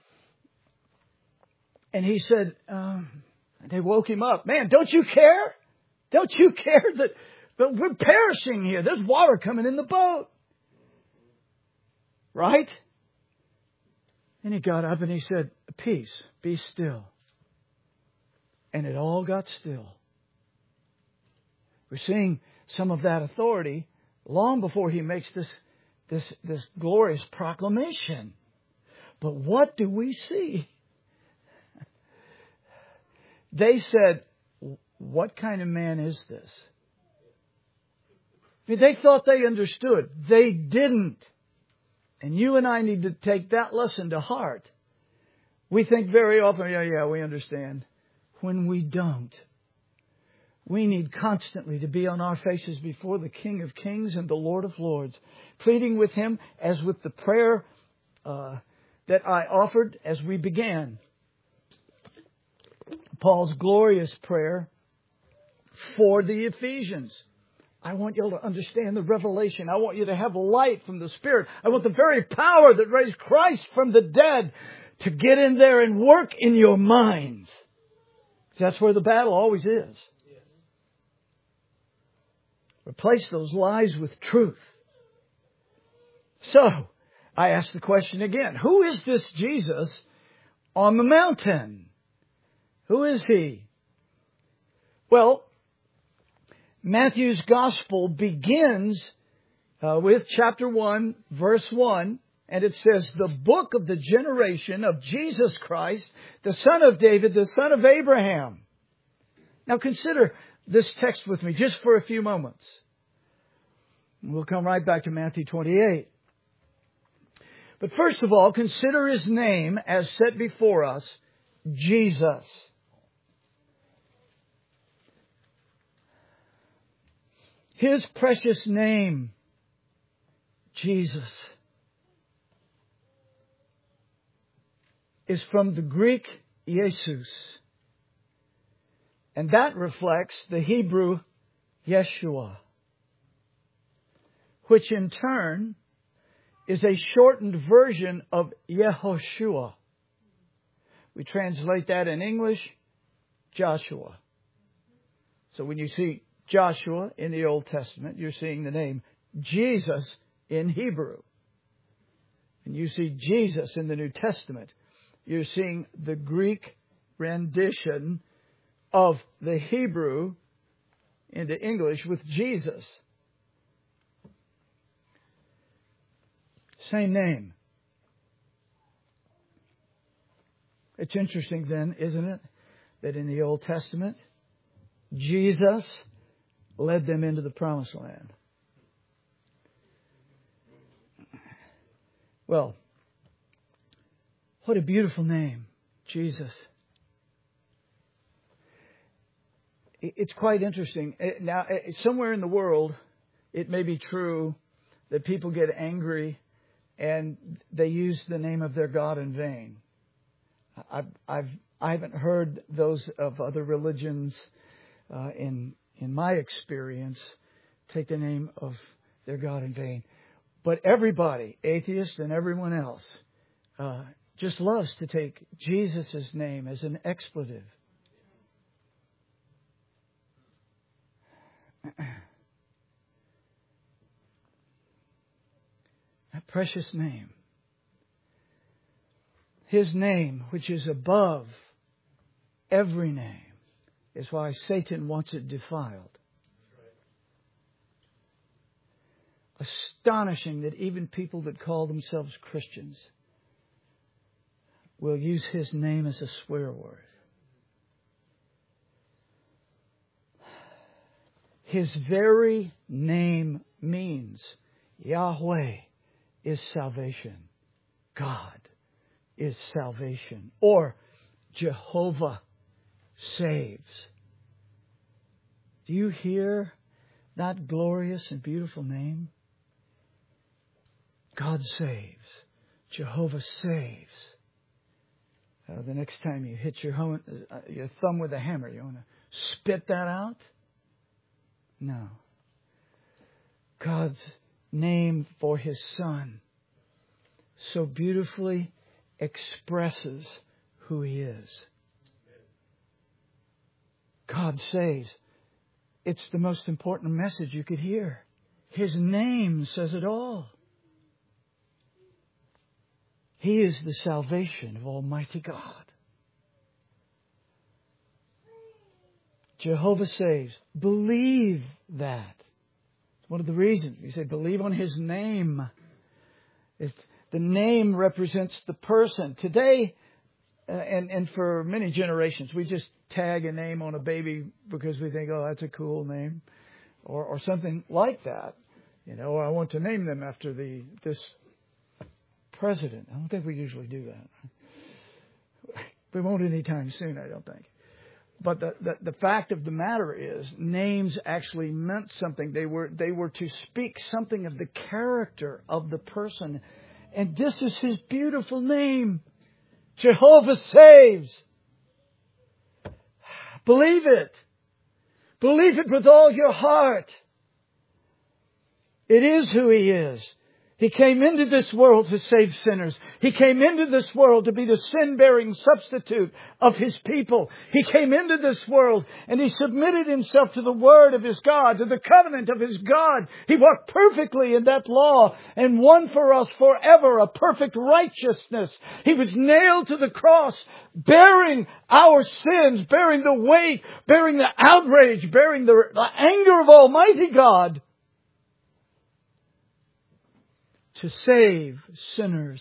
and he said, um, they woke him up. Man, don't you care? Don't you care that, that we're perishing here? There's water coming in the boat. Right? And he got up and he said, peace, be still. And it all got still. We're seeing some of that authority long before he makes this, this, this glorious proclamation. But what do we see? They said, what kind of man is this? I mean, they thought they understood. They didn't. And you and I need to take that lesson to heart. We think very often, yeah, yeah, we understand. When we don't. We need constantly to be on our faces before the King of Kings and the Lord of Lords, pleading with Him as with the prayer uh, that I offered as we began. Paul's glorious prayer for the Ephesians. I want you to understand the revelation. I want you to have light from the Spirit. I want the very power that raised Christ from the dead to get in there and work in your minds. That's where the battle always is. Replace those lies with truth. So, I ask the question again. Who is this Jesus on the mountain? Who is He? Well, Matthew's Gospel begins uh, with chapter one, verse one. And it says, the book of the generation of Jesus Christ, the son of David, the son of Abraham. Now consider this text with me just for a few moments. We'll come right back to Matthew twenty-eight. But first of all, consider His name as set before us, Jesus. His precious name, Jesus, is from the Greek Jesus. And that reflects the Hebrew Yeshua, which in turn is a shortened version of Yehoshua. We translate that in English, Joshua. So when you see Joshua in the Old Testament, you're seeing the name Jesus in Hebrew. And you see Jesus in the New Testament, you're seeing the Greek rendition of the Hebrew into English with Jesus. Same name. It's interesting then, isn't it, that in the Old Testament, Jesus led them into the Promised Land. Well, what a beautiful name, Jesus. It's quite interesting. Now, somewhere in the world, it may be true that people get angry and they use the name of their God in vain. I've, I've, I haven't heard those of other religions uh, in in my experience take the name of their God in vain. But everybody, atheists and everyone else, uh, just loves to take Jesus' name as an expletive. That precious name. His name, which is above every name, is why Satan wants it defiled. Astonishing that even people that call themselves Christians will use His name as a swear word. His very name means, Yahweh is salvation. God is salvation. Or Jehovah saves. Do you hear that glorious and beautiful name? God saves. Jehovah saves. Uh, the next time you hit your, home, uh, your thumb with a hammer, you want to spit that out? No. God's name for His Son so beautifully expresses who He is. God saves. It's the most important message you could hear. His name says it all. He is the salvation of Almighty God. Jehovah saves. Believe that. It's one of the reasons. You say, believe on His name. It's, the name represents the person. Today, uh, and, and for many generations, we just tag a name on a baby because we think, oh, that's a cool name. Or, or something like that. You know, I want to name them after the this president. I don't think we usually do that. We won't anytime soon, I don't think. But the, the, the fact of the matter is, names actually meant something. They were they were to speak something of the character of the person. And this is His beautiful name. Jehovah saves. Believe it. Believe it with all your heart. It is who He is. He came into this world to save sinners. He came into this world to be the sin-bearing substitute of His people. He came into this world and He submitted Himself to the Word of His God, to the covenant of His God. He walked perfectly in that law and won for us forever a perfect righteousness. He was nailed to the cross, bearing our sins, bearing the weight, bearing the outrage, bearing the, the anger of Almighty God, to save sinners.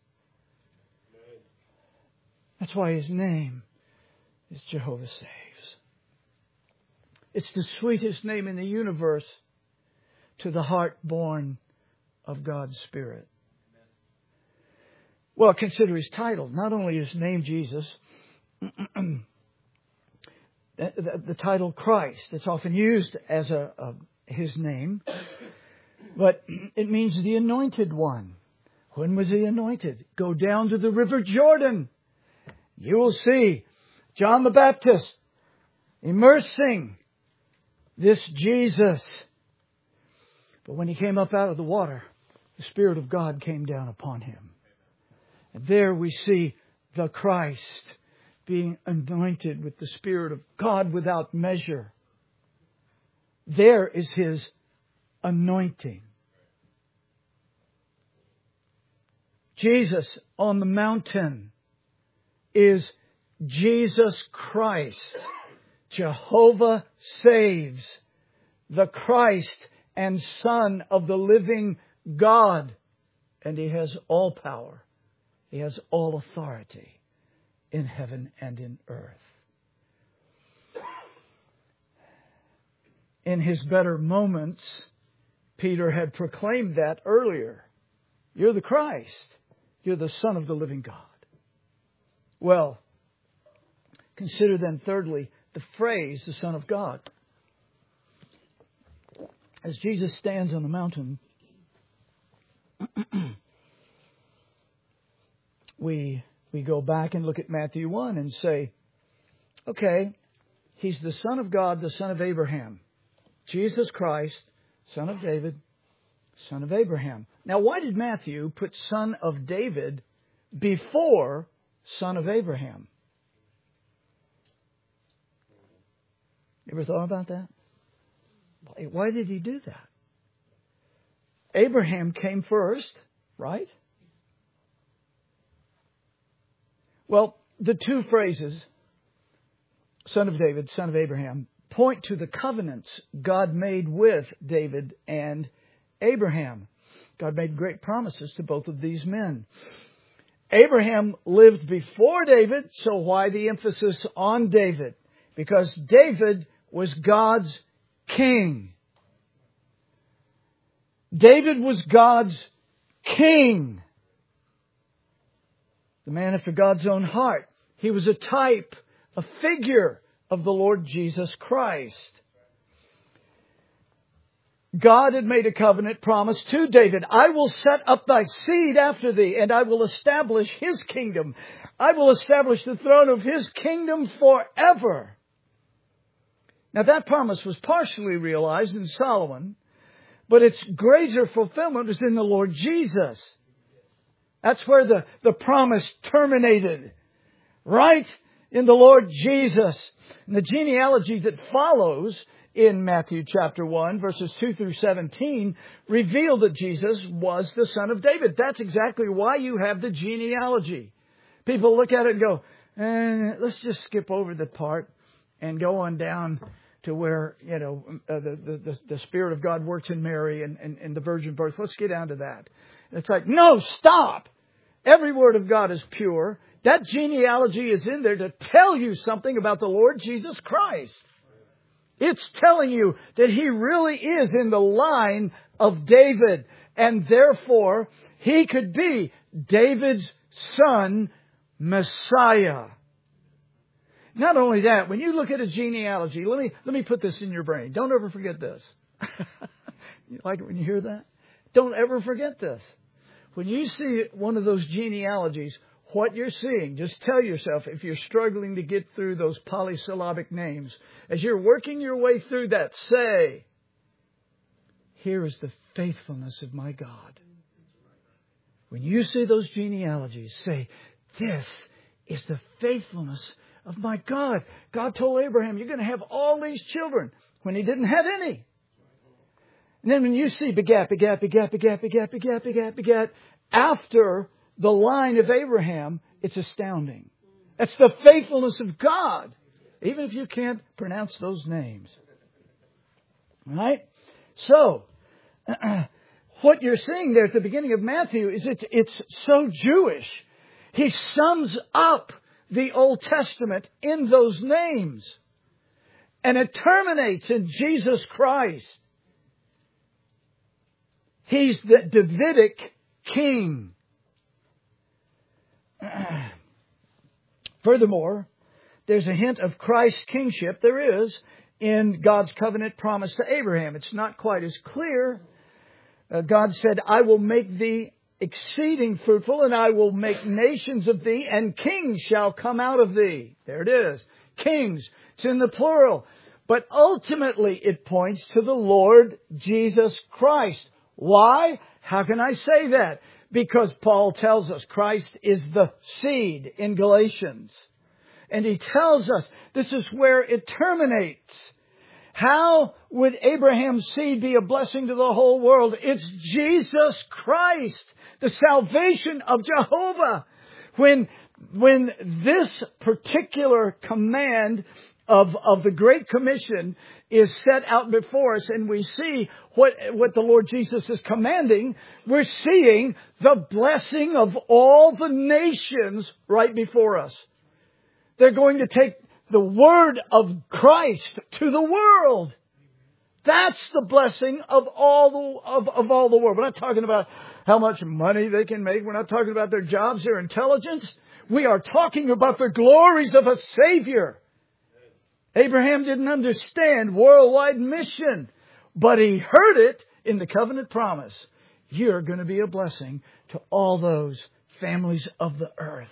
That's why His name is Jehovah Saves. It's the sweetest name in the universe to the heart born of God's Spirit. Well, consider His title. Not only His name, Jesus, the, the, the title Christ. It's often used as a, a His name. But it means the anointed one. When was He anointed? Go down to the river Jordan. You will see John the Baptist immersing this Jesus. But when He came up out of the water, the Spirit of God came down upon Him. And there we see the Christ being anointed with the Spirit of God without measure. There is His anointing. Jesus on the mountain is Jesus Christ. Jehovah saves. The Christ and Son of the living God. And He has all power. He has all authority in heaven and in earth. In his better moments, Peter had proclaimed that earlier. You're the Christ. You're the Son of the living God. Well, consider then thirdly the phrase, the Son of God. As Jesus stands on the mountain, we we go back and look at Matthew one and say, okay, He's the Son of God, the Son of Abraham. Jesus Christ, Son of David, Son of Abraham. Now, why did Matthew put Son of David before Son of Abraham? You ever thought about that? Why did he do that? Abraham came first, right? Well, the two phrases, Son of David, Son of Abraham, point to the covenants God made with David and Abraham. God made great promises to both of these men. Abraham lived before David, so why the emphasis on David? Because David was God's king. David was God's king. The man after God's own heart. He was a type, a figure of the Lord Jesus Christ. God had made a covenant promise to David. I will set up thy seed after thee, and I will establish his kingdom. I will establish the throne of his kingdom forever. Now that promise was partially realized in Solomon, but its greater fulfillment was in the Lord Jesus. That's where the, the promise terminated. Right in the Lord Jesus. And the genealogy that follows in Matthew chapter one, verses two through seventeen, reveal that Jesus was the son of David. That's exactly why you have the genealogy. People look at it and go, eh, let's just skip over the part and go on down to where, you know, uh, the, the, the Spirit of God works in Mary and, and, and the virgin birth. Let's get down to that. And it's like, no, stop. Every word of God is pure. That genealogy is in there to tell you something about the Lord Jesus Christ. It's telling you that He really is in the line of David. And therefore, He could be David's son, Messiah. Not only that, when you look at a genealogy, let me let me put this in your brain. Don't ever forget this. You like it when you hear that? Don't ever forget this. When you see one of those genealogies, what you're seeing, just tell yourself, if you're struggling to get through those polysyllabic names, as you're working your way through that, say, here is the faithfulness of my God. When you see those genealogies, say, this is the faithfulness of my God. God told Abraham, you're going to have all these children when he didn't have any. And then when you see begat, begat, begat, begat, begat, begat, begat, begat, after the line of Abraham, it's astounding. That's the faithfulness of God, even if you can't pronounce those names. All right? So, what you're seeing there at the beginning of Matthew is it's, it's so Jewish. He sums up the Old Testament in those names. And it terminates in Jesus Christ. He's the Davidic king. Furthermore, there's a hint of Christ's kingship. There is in God's covenant promise to Abraham. It's not quite as clear. Uh, God said, I will make thee exceeding fruitful, and I will make nations of thee, and kings shall come out of thee. There it is. Kings. It's in the plural. But ultimately it points to the Lord Jesus Christ. Why? How can I say that? Because Paul tells us Christ is the seed in Galatians. And he tells us this is where it terminates. How would Abraham's seed be a blessing to the whole world? It's Jesus Christ, the salvation of Jehovah. When, when this particular command of, of the Great Commission is set out before us and we see what, what the Lord Jesus is commanding, we're seeing the blessing of all the nations right before us. They're going to take the word of Christ to the world. That's the blessing of all the, of, of all the world. We're not talking about how much money they can make. We're not talking about their jobs, their intelligence. We are talking about the glories of a Savior. Abraham didn't understand worldwide mission, but he heard it in the covenant promise. You're going to be a blessing to all those families of the earth.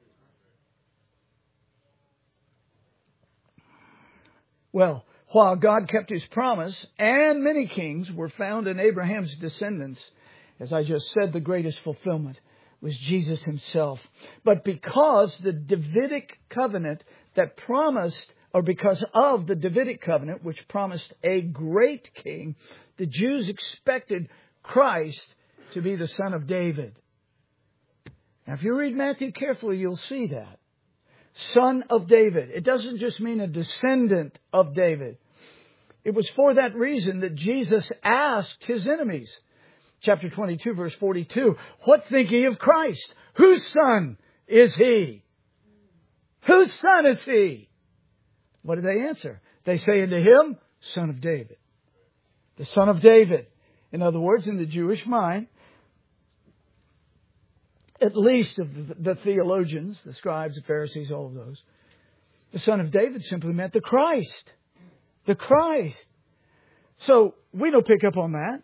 Well, while God kept His promise, and many kings were found in Abraham's descendants, as I just said, the greatest fulfillment was Jesus Himself. But because the Davidic covenant that promised, or because of the Davidic covenant, which promised a great king, the Jews expected Christ to be the son of David. Now, if you read Matthew carefully, you'll see that. Son of David. It doesn't just mean a descendant of David. It was for that reason that Jesus asked His enemies. Chapter twenty-two, verse forty-two. What think ye of Christ? Whose son is He? Whose son is He? What did they answer? They say unto Him, Son of David. The Son of David. In other words, in the Jewish mind, at least of the, the theologians, the scribes, the Pharisees, all of those, the Son of David simply meant the Christ. The Christ. So we don't pick up on that.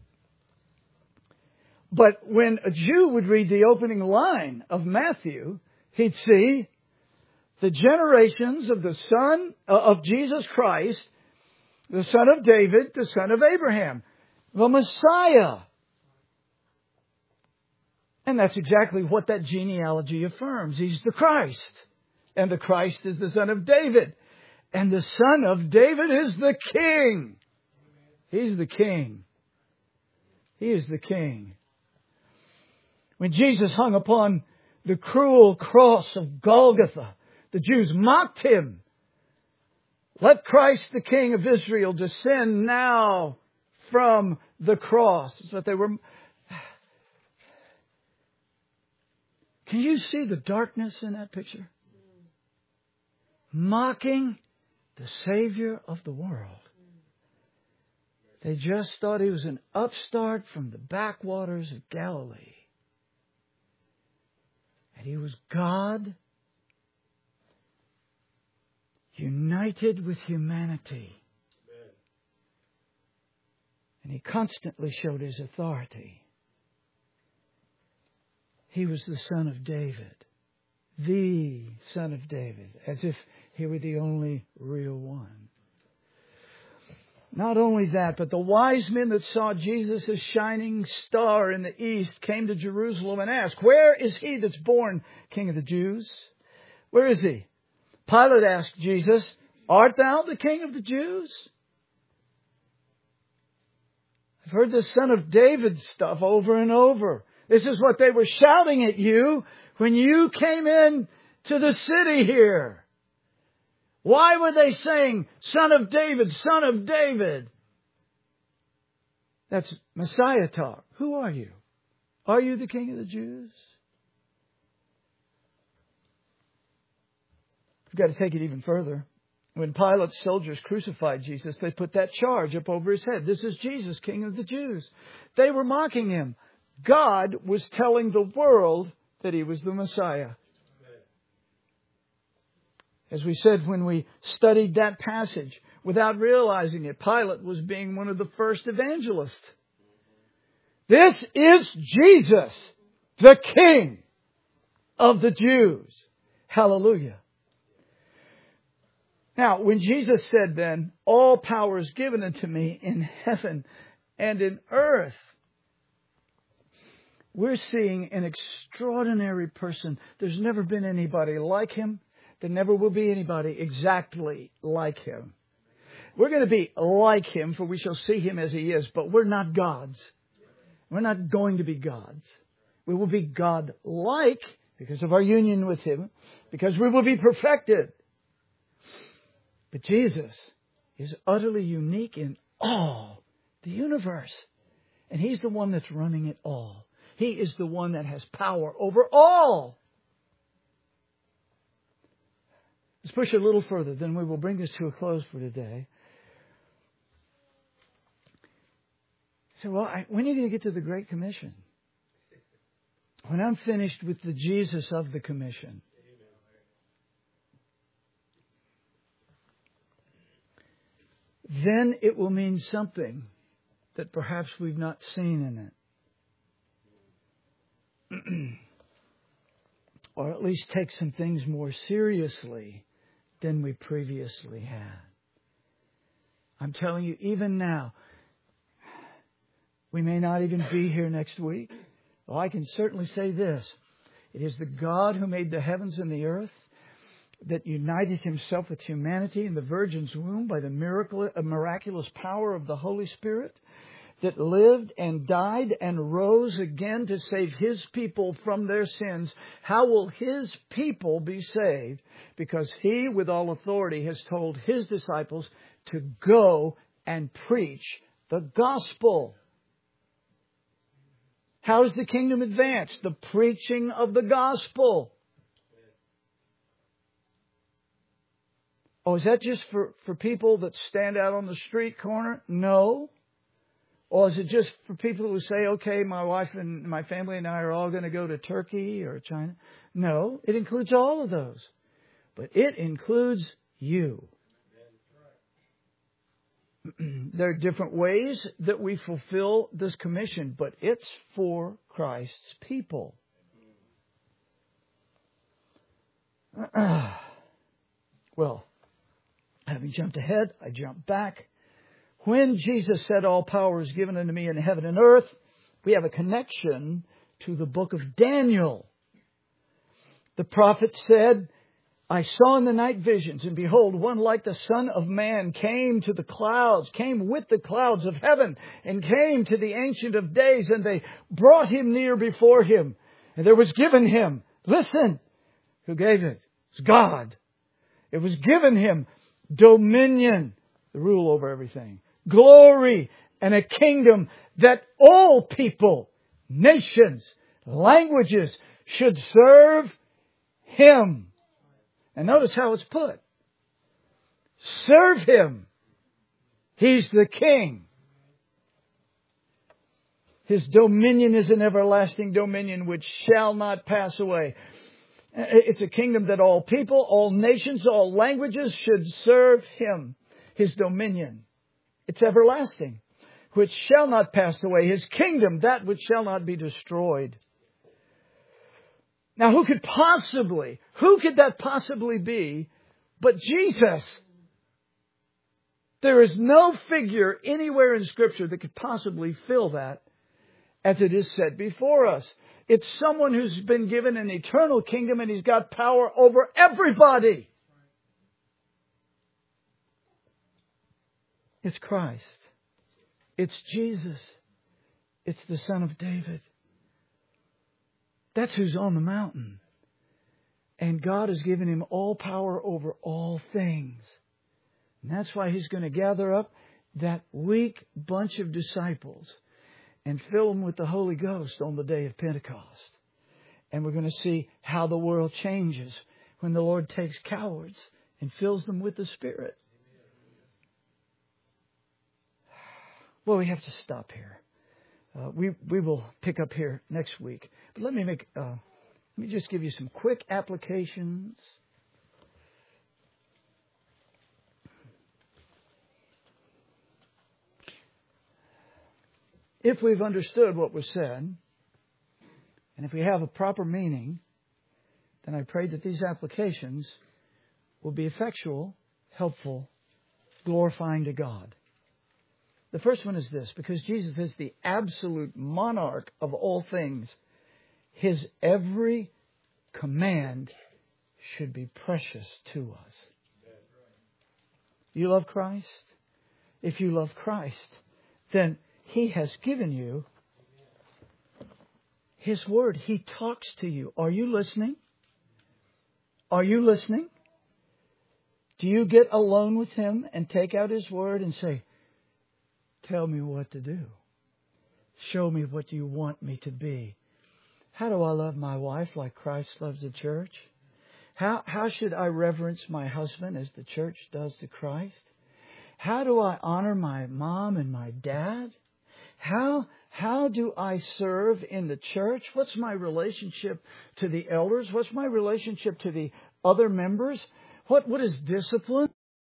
But when a Jew would read the opening line of Matthew, he'd see the generations of the Son of Jesus Christ, the Son of David, the Son of Abraham, the Messiah. And that's exactly what that genealogy affirms. He's the Christ. And the Christ is the Son of David. And the Son of David is the King. He's the King. He is the King. When Jesus hung upon the cruel cross of Golgotha, the Jews mocked Him. Let Christ, the King of Israel, descend now from the cross. That's what they were. Can you see the darkness in that picture? Mocking the Savior of the world. They just thought He was an upstart from the backwaters of Galilee. And He was God united with humanity. And He constantly showed His authority. He was the Son of David. The Son of David. As if He were the only real one. Not only that, but the wise men that saw Jesus as shining star in the east came to Jerusalem and asked, "Where is He that's born King of the Jews? Where is He?" Pilate asked Jesus, "Art thou the King of the Jews?" I've heard the Son of David stuff over and over. This is what they were shouting at you when you came in to the city here. Why were they saying, "Son of David, Son of David"? That's Messiah talk. Who are you? Are you the King of the Jews? We've got to take it even further. When Pilate's soldiers crucified Jesus, they put that charge up over His head. This is Jesus, King of the Jews. They were mocking Him. God was telling the world that He was the Messiah. As we said when we studied that passage, without realizing it, Pilate was being one of the first evangelists. This is Jesus, the King of the Jews. Hallelujah. Now, when Jesus said then, "All power is given unto me in heaven and in earth," we're seeing an extraordinary person. There's never been anybody like Him. There never will be anybody exactly like Him. We're going to be like Him, for we shall see Him as He is, but we're not gods. We're not going to be gods. We will be God-like because of our union with Him, because we will be perfected. But Jesus is utterly unique in all the universe. And He's the one that's running it all. He is the one that has power over all. Let's push it a little further, then we will bring this to a close for today. So, well, I, when are you going to get to the Great Commission? When I'm finished with the Jesus of the Commission. Then it will mean something that perhaps we've not seen in it. Or at least take some things more seriously than we previously had. I'm telling you, even now, we may not even be here next week. Well, I can certainly say this. It is the God who made the heavens and the earth, that united Himself with humanity in the Virgin's womb by the miracle, a miraculous power of the Holy Spirit, that lived and died and rose again to save His people from their sins. How will His people be saved? Because He, with all authority, has told His disciples to go and preach the gospel. How is the kingdom advanced? The preaching of the gospel. Oh, is that just for, for people that stand out on the street corner? No. Or is it just for people who say, okay, my wife and my family and I are all going to go to Turkey or China? No, it includes all of those. But it includes you. There are different ways that we fulfill this commission, but it's for Christ's people. Well, having jumped ahead, I jump back. When Jesus said, all power is given unto me in heaven and earth, we have a connection to the book of Daniel. The prophet said, I saw in the night visions, and behold, one like the Son of Man came to the clouds, came with the clouds of heaven, and came to the Ancient of Days, and they brought him near before him. And there was given him, listen, who gave it? It's God. It was given him dominion, the rule over everything, glory, and a kingdom that all people, nations, languages should serve him. And notice how it's put. Serve him. He's the king. His dominion is an everlasting dominion which shall not pass away. It's a kingdom that all people, all nations, all languages should serve him. His dominion. It's everlasting, which shall not pass away. His kingdom, that which shall not be destroyed. Now, who could possibly, who could that possibly be but Jesus? There is no figure anywhere in Scripture that could possibly fill that as it is set before us. It's someone who's been given an eternal kingdom and he's got power over everybody. It's Christ. It's Jesus. It's the Son of David. That's who's on the mountain. And God has given him all power over all things. And that's why he's going to gather up that weak bunch of disciples and fill them with the Holy Ghost on the day of Pentecost. And we're going to see how the world changes when the Lord takes cowards and fills them with the Spirit. Well, we have to stop here. Uh, we we will pick up here next week. But let me make uh, let me just give you some quick applications. If we've understood what was said, and if we have a proper meaning, then I pray that these applications will be effectual, helpful, glorifying to God. The first one is this: because Jesus is the absolute monarch of all things, his every command should be precious to us. You love Christ? If you love Christ, then he has given you his word. He talks to you. Are you listening? Are you listening? Do you get alone with him and take out his word and say, tell me what to do. Show me what you want me to be. How do I love my wife like Christ loves the church? How, how should I reverence my husband as the church does to Christ? How do I honor my mom and my dad? How, how do I serve in the church? What's my relationship to the elders? What's my relationship to the other members? What, what is discipline?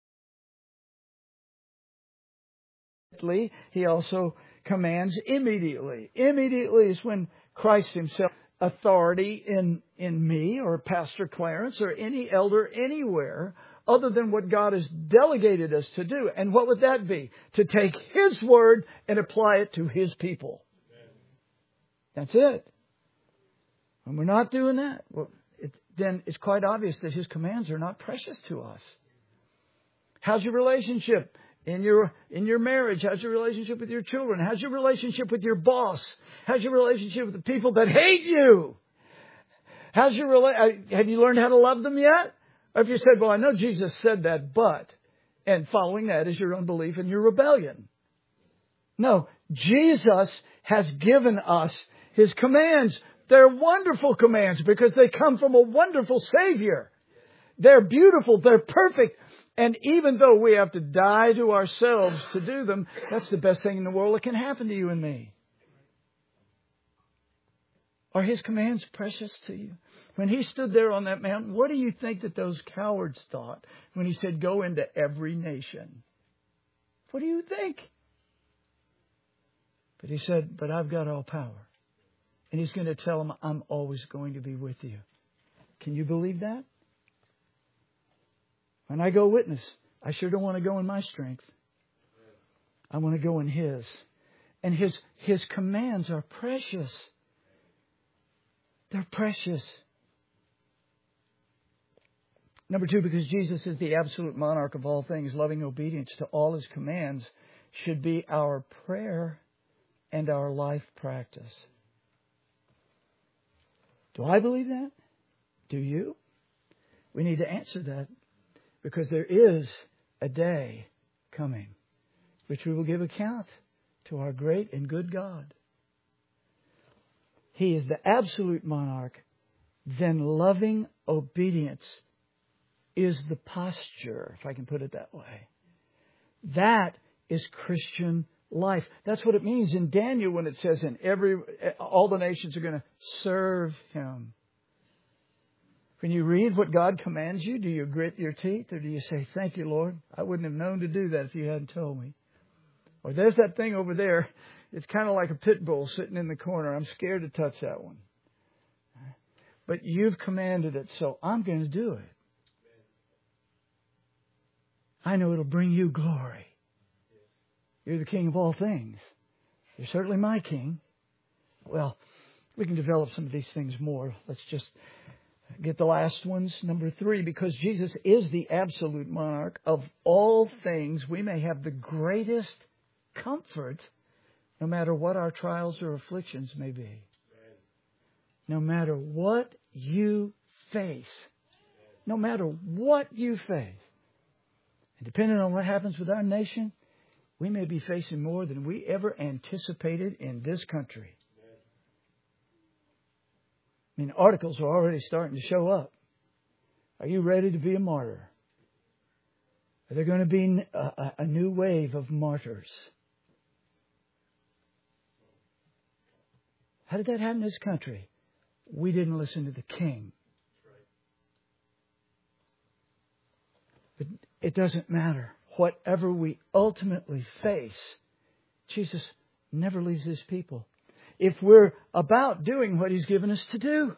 He also commands immediately. Immediately is when Christ himself, authority in, in me or Pastor Clarence or any elder anywhere other than what God has delegated us to do. And what would that be? To take his word and apply it to his people. That's it. When we're not doing that, well, it, then it's quite obvious that his commands are not precious to us. How's your relationship in your in your marriage? How's your relationship with your children? How's your relationship with your boss? How's your relationship with the people that hate you? How's your rela- have you learned how to love them yet? Or if you said, well, I know Jesus said that, but, and following that is your unbelief and your rebellion. No, Jesus has given us his commands. They're wonderful commands because they come from a wonderful Savior. They're beautiful. They're perfect. And even though we have to die to ourselves to do them, that's the best thing in the world that can happen to you and me. Are His commands precious to you? When He stood there on that mountain, what do you think that those cowards thought when He said, go into every nation? What do you think? But He said, but I've got all power. And He's going to tell them, I'm always going to be with you. Can you believe that? When I go witness, I sure don't want to go in my strength. I want to go in His. And His, His commands are precious. They're precious. Number two, because Jesus is the absolute monarch of all things, loving obedience to all His commands should be our prayer and our life practice. Do I believe that? Do you? We need to answer that. Because there is a day coming which we will give account to our great and good God. He is the absolute monarch. Then loving obedience is the posture, if I can put it that way. That is Christian life. That's what it means in Daniel when it says in every all the nations are going to serve Him. When you read what God commands you, do you grit your teeth or do you say, thank you, Lord? I wouldn't have known to do that if you hadn't told me. Or there's that thing over there. It's kind of like a pit bull sitting in the corner. I'm scared to touch that one. But you've commanded it, so I'm going to do it. I know it'll bring you glory. You're the King of all things. You're certainly my King. Well, we can develop some of these things more. Let's just get the last ones. Number three, because Jesus is the absolute monarch of all things, we may have the greatest comfort no matter what our trials or afflictions may be. No matter what you face. No matter what you face. And depending on what happens with our nation, we may be facing more than we ever anticipated in this country. I mean, articles are already starting to show up. Are you ready to be a martyr? Are there going to be a, a new wave of martyrs? How did that happen in this country? We didn't listen to the King. But it doesn't matter. Whatever we ultimately face, Jesus never leaves His people. If we're about doing what He's given us to do.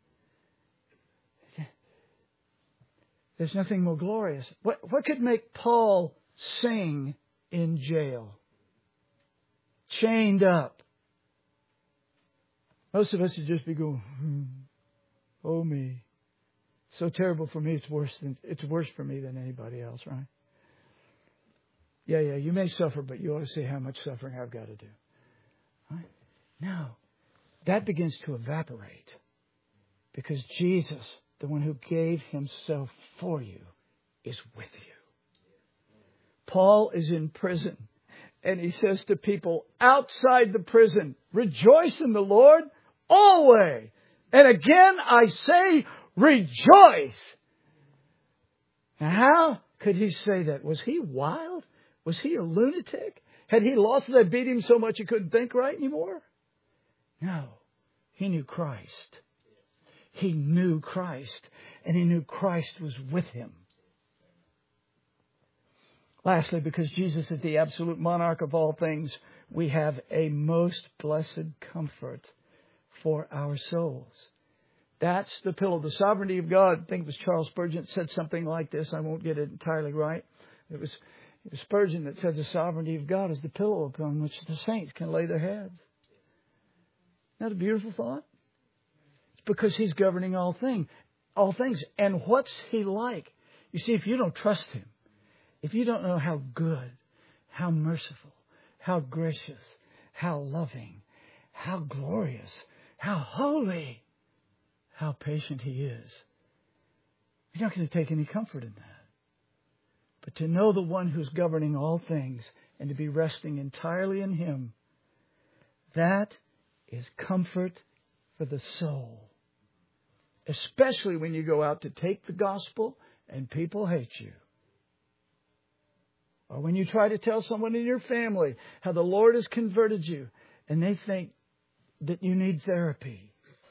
There's nothing more glorious. What, what could make Paul sing in jail? Chained up. Most of us would just be going, hmm, oh me. So terrible for me, it's worse than it's worse for me than anybody else, right? Yeah, yeah, you may suffer, but you ought to see how much suffering I've got to do. Right? No. That begins to evaporate. Because Jesus, the one who gave Himself for you, is with you. Paul is in prison. And he says to people outside the prison, rejoice in the Lord always. And again I say, rejoice. Now, how could he say that? Was he wild? Was he a lunatic? Had he lost it? They beat him so much he couldn't think right anymore? No. He knew Christ. He knew Christ. And he knew Christ was with him. Lastly, because Jesus is the absolute monarch of all things, we have a most blessed comfort for our souls. That's the pillow. The sovereignty of God. I think it was Charles Spurgeon said something like this. I won't get it entirely right. It was, it was Spurgeon that said the sovereignty of God is the pillow upon which the saints can lay their heads. Isn't that a beautiful thought? It's because He's governing all things. All things. And what's He like? You see, if you don't trust Him, if you don't know how good, how merciful, how gracious, how loving, how glorious, how holy, how patient He is, you're not going to take any comfort in that. But to know the one who's governing all things and to be resting entirely in Him, that is comfort for the soul. Especially when you go out to take the gospel and people hate you. Or when you try to tell someone in your family how the Lord has converted you and they think that you need therapy.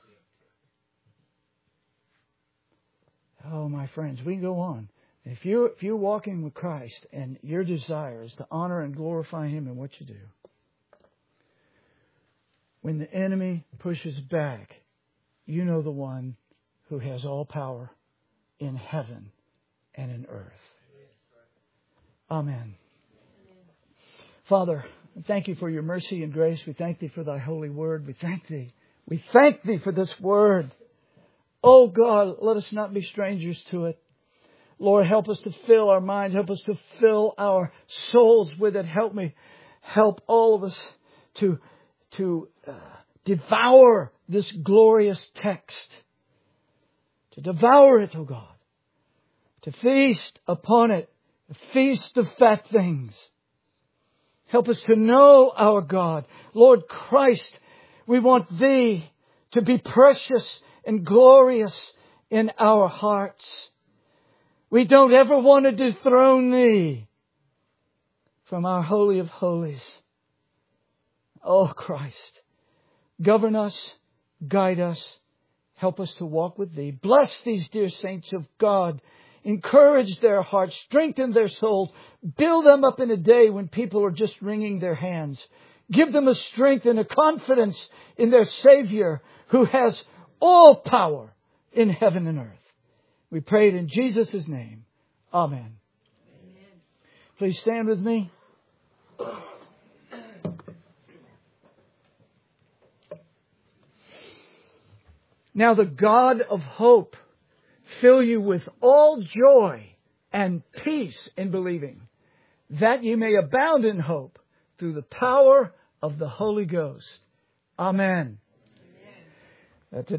Oh, my friends, we can go on. If you if you're walking with Christ and your desire is to honor and glorify Him in what you do, when the enemy pushes back, you know the one who has all power in heaven and in earth. Amen. Father, thank You for Your mercy and grace. We thank Thee for Thy holy word. We thank Thee. We thank Thee for this word. Oh God, let us not be strangers to it. Lord, help us to fill our minds. Help us to fill our souls with it. Help me. Help all of us to, to uh, devour this glorious text. To devour it, oh God. To feast upon it. A feast of fat things. Help us to know our God. Lord Christ, we want Thee to be precious and glorious in our hearts. We don't ever want to dethrone Thee from our Holy of Holies. Oh Christ, govern us, guide us, help us to walk with Thee. Bless these dear saints of God. Encourage their hearts, strengthen their souls, build them up in a day when people are just wringing their hands. Give them a strength and a confidence in their Savior who has all power in heaven and earth. We pray it in Jesus' name. Amen. Amen. Please stand with me. Now the God of hope fill you with all joy and peace in believing, that you may abound in hope through the power of the Holy Ghost. Amen. Amen.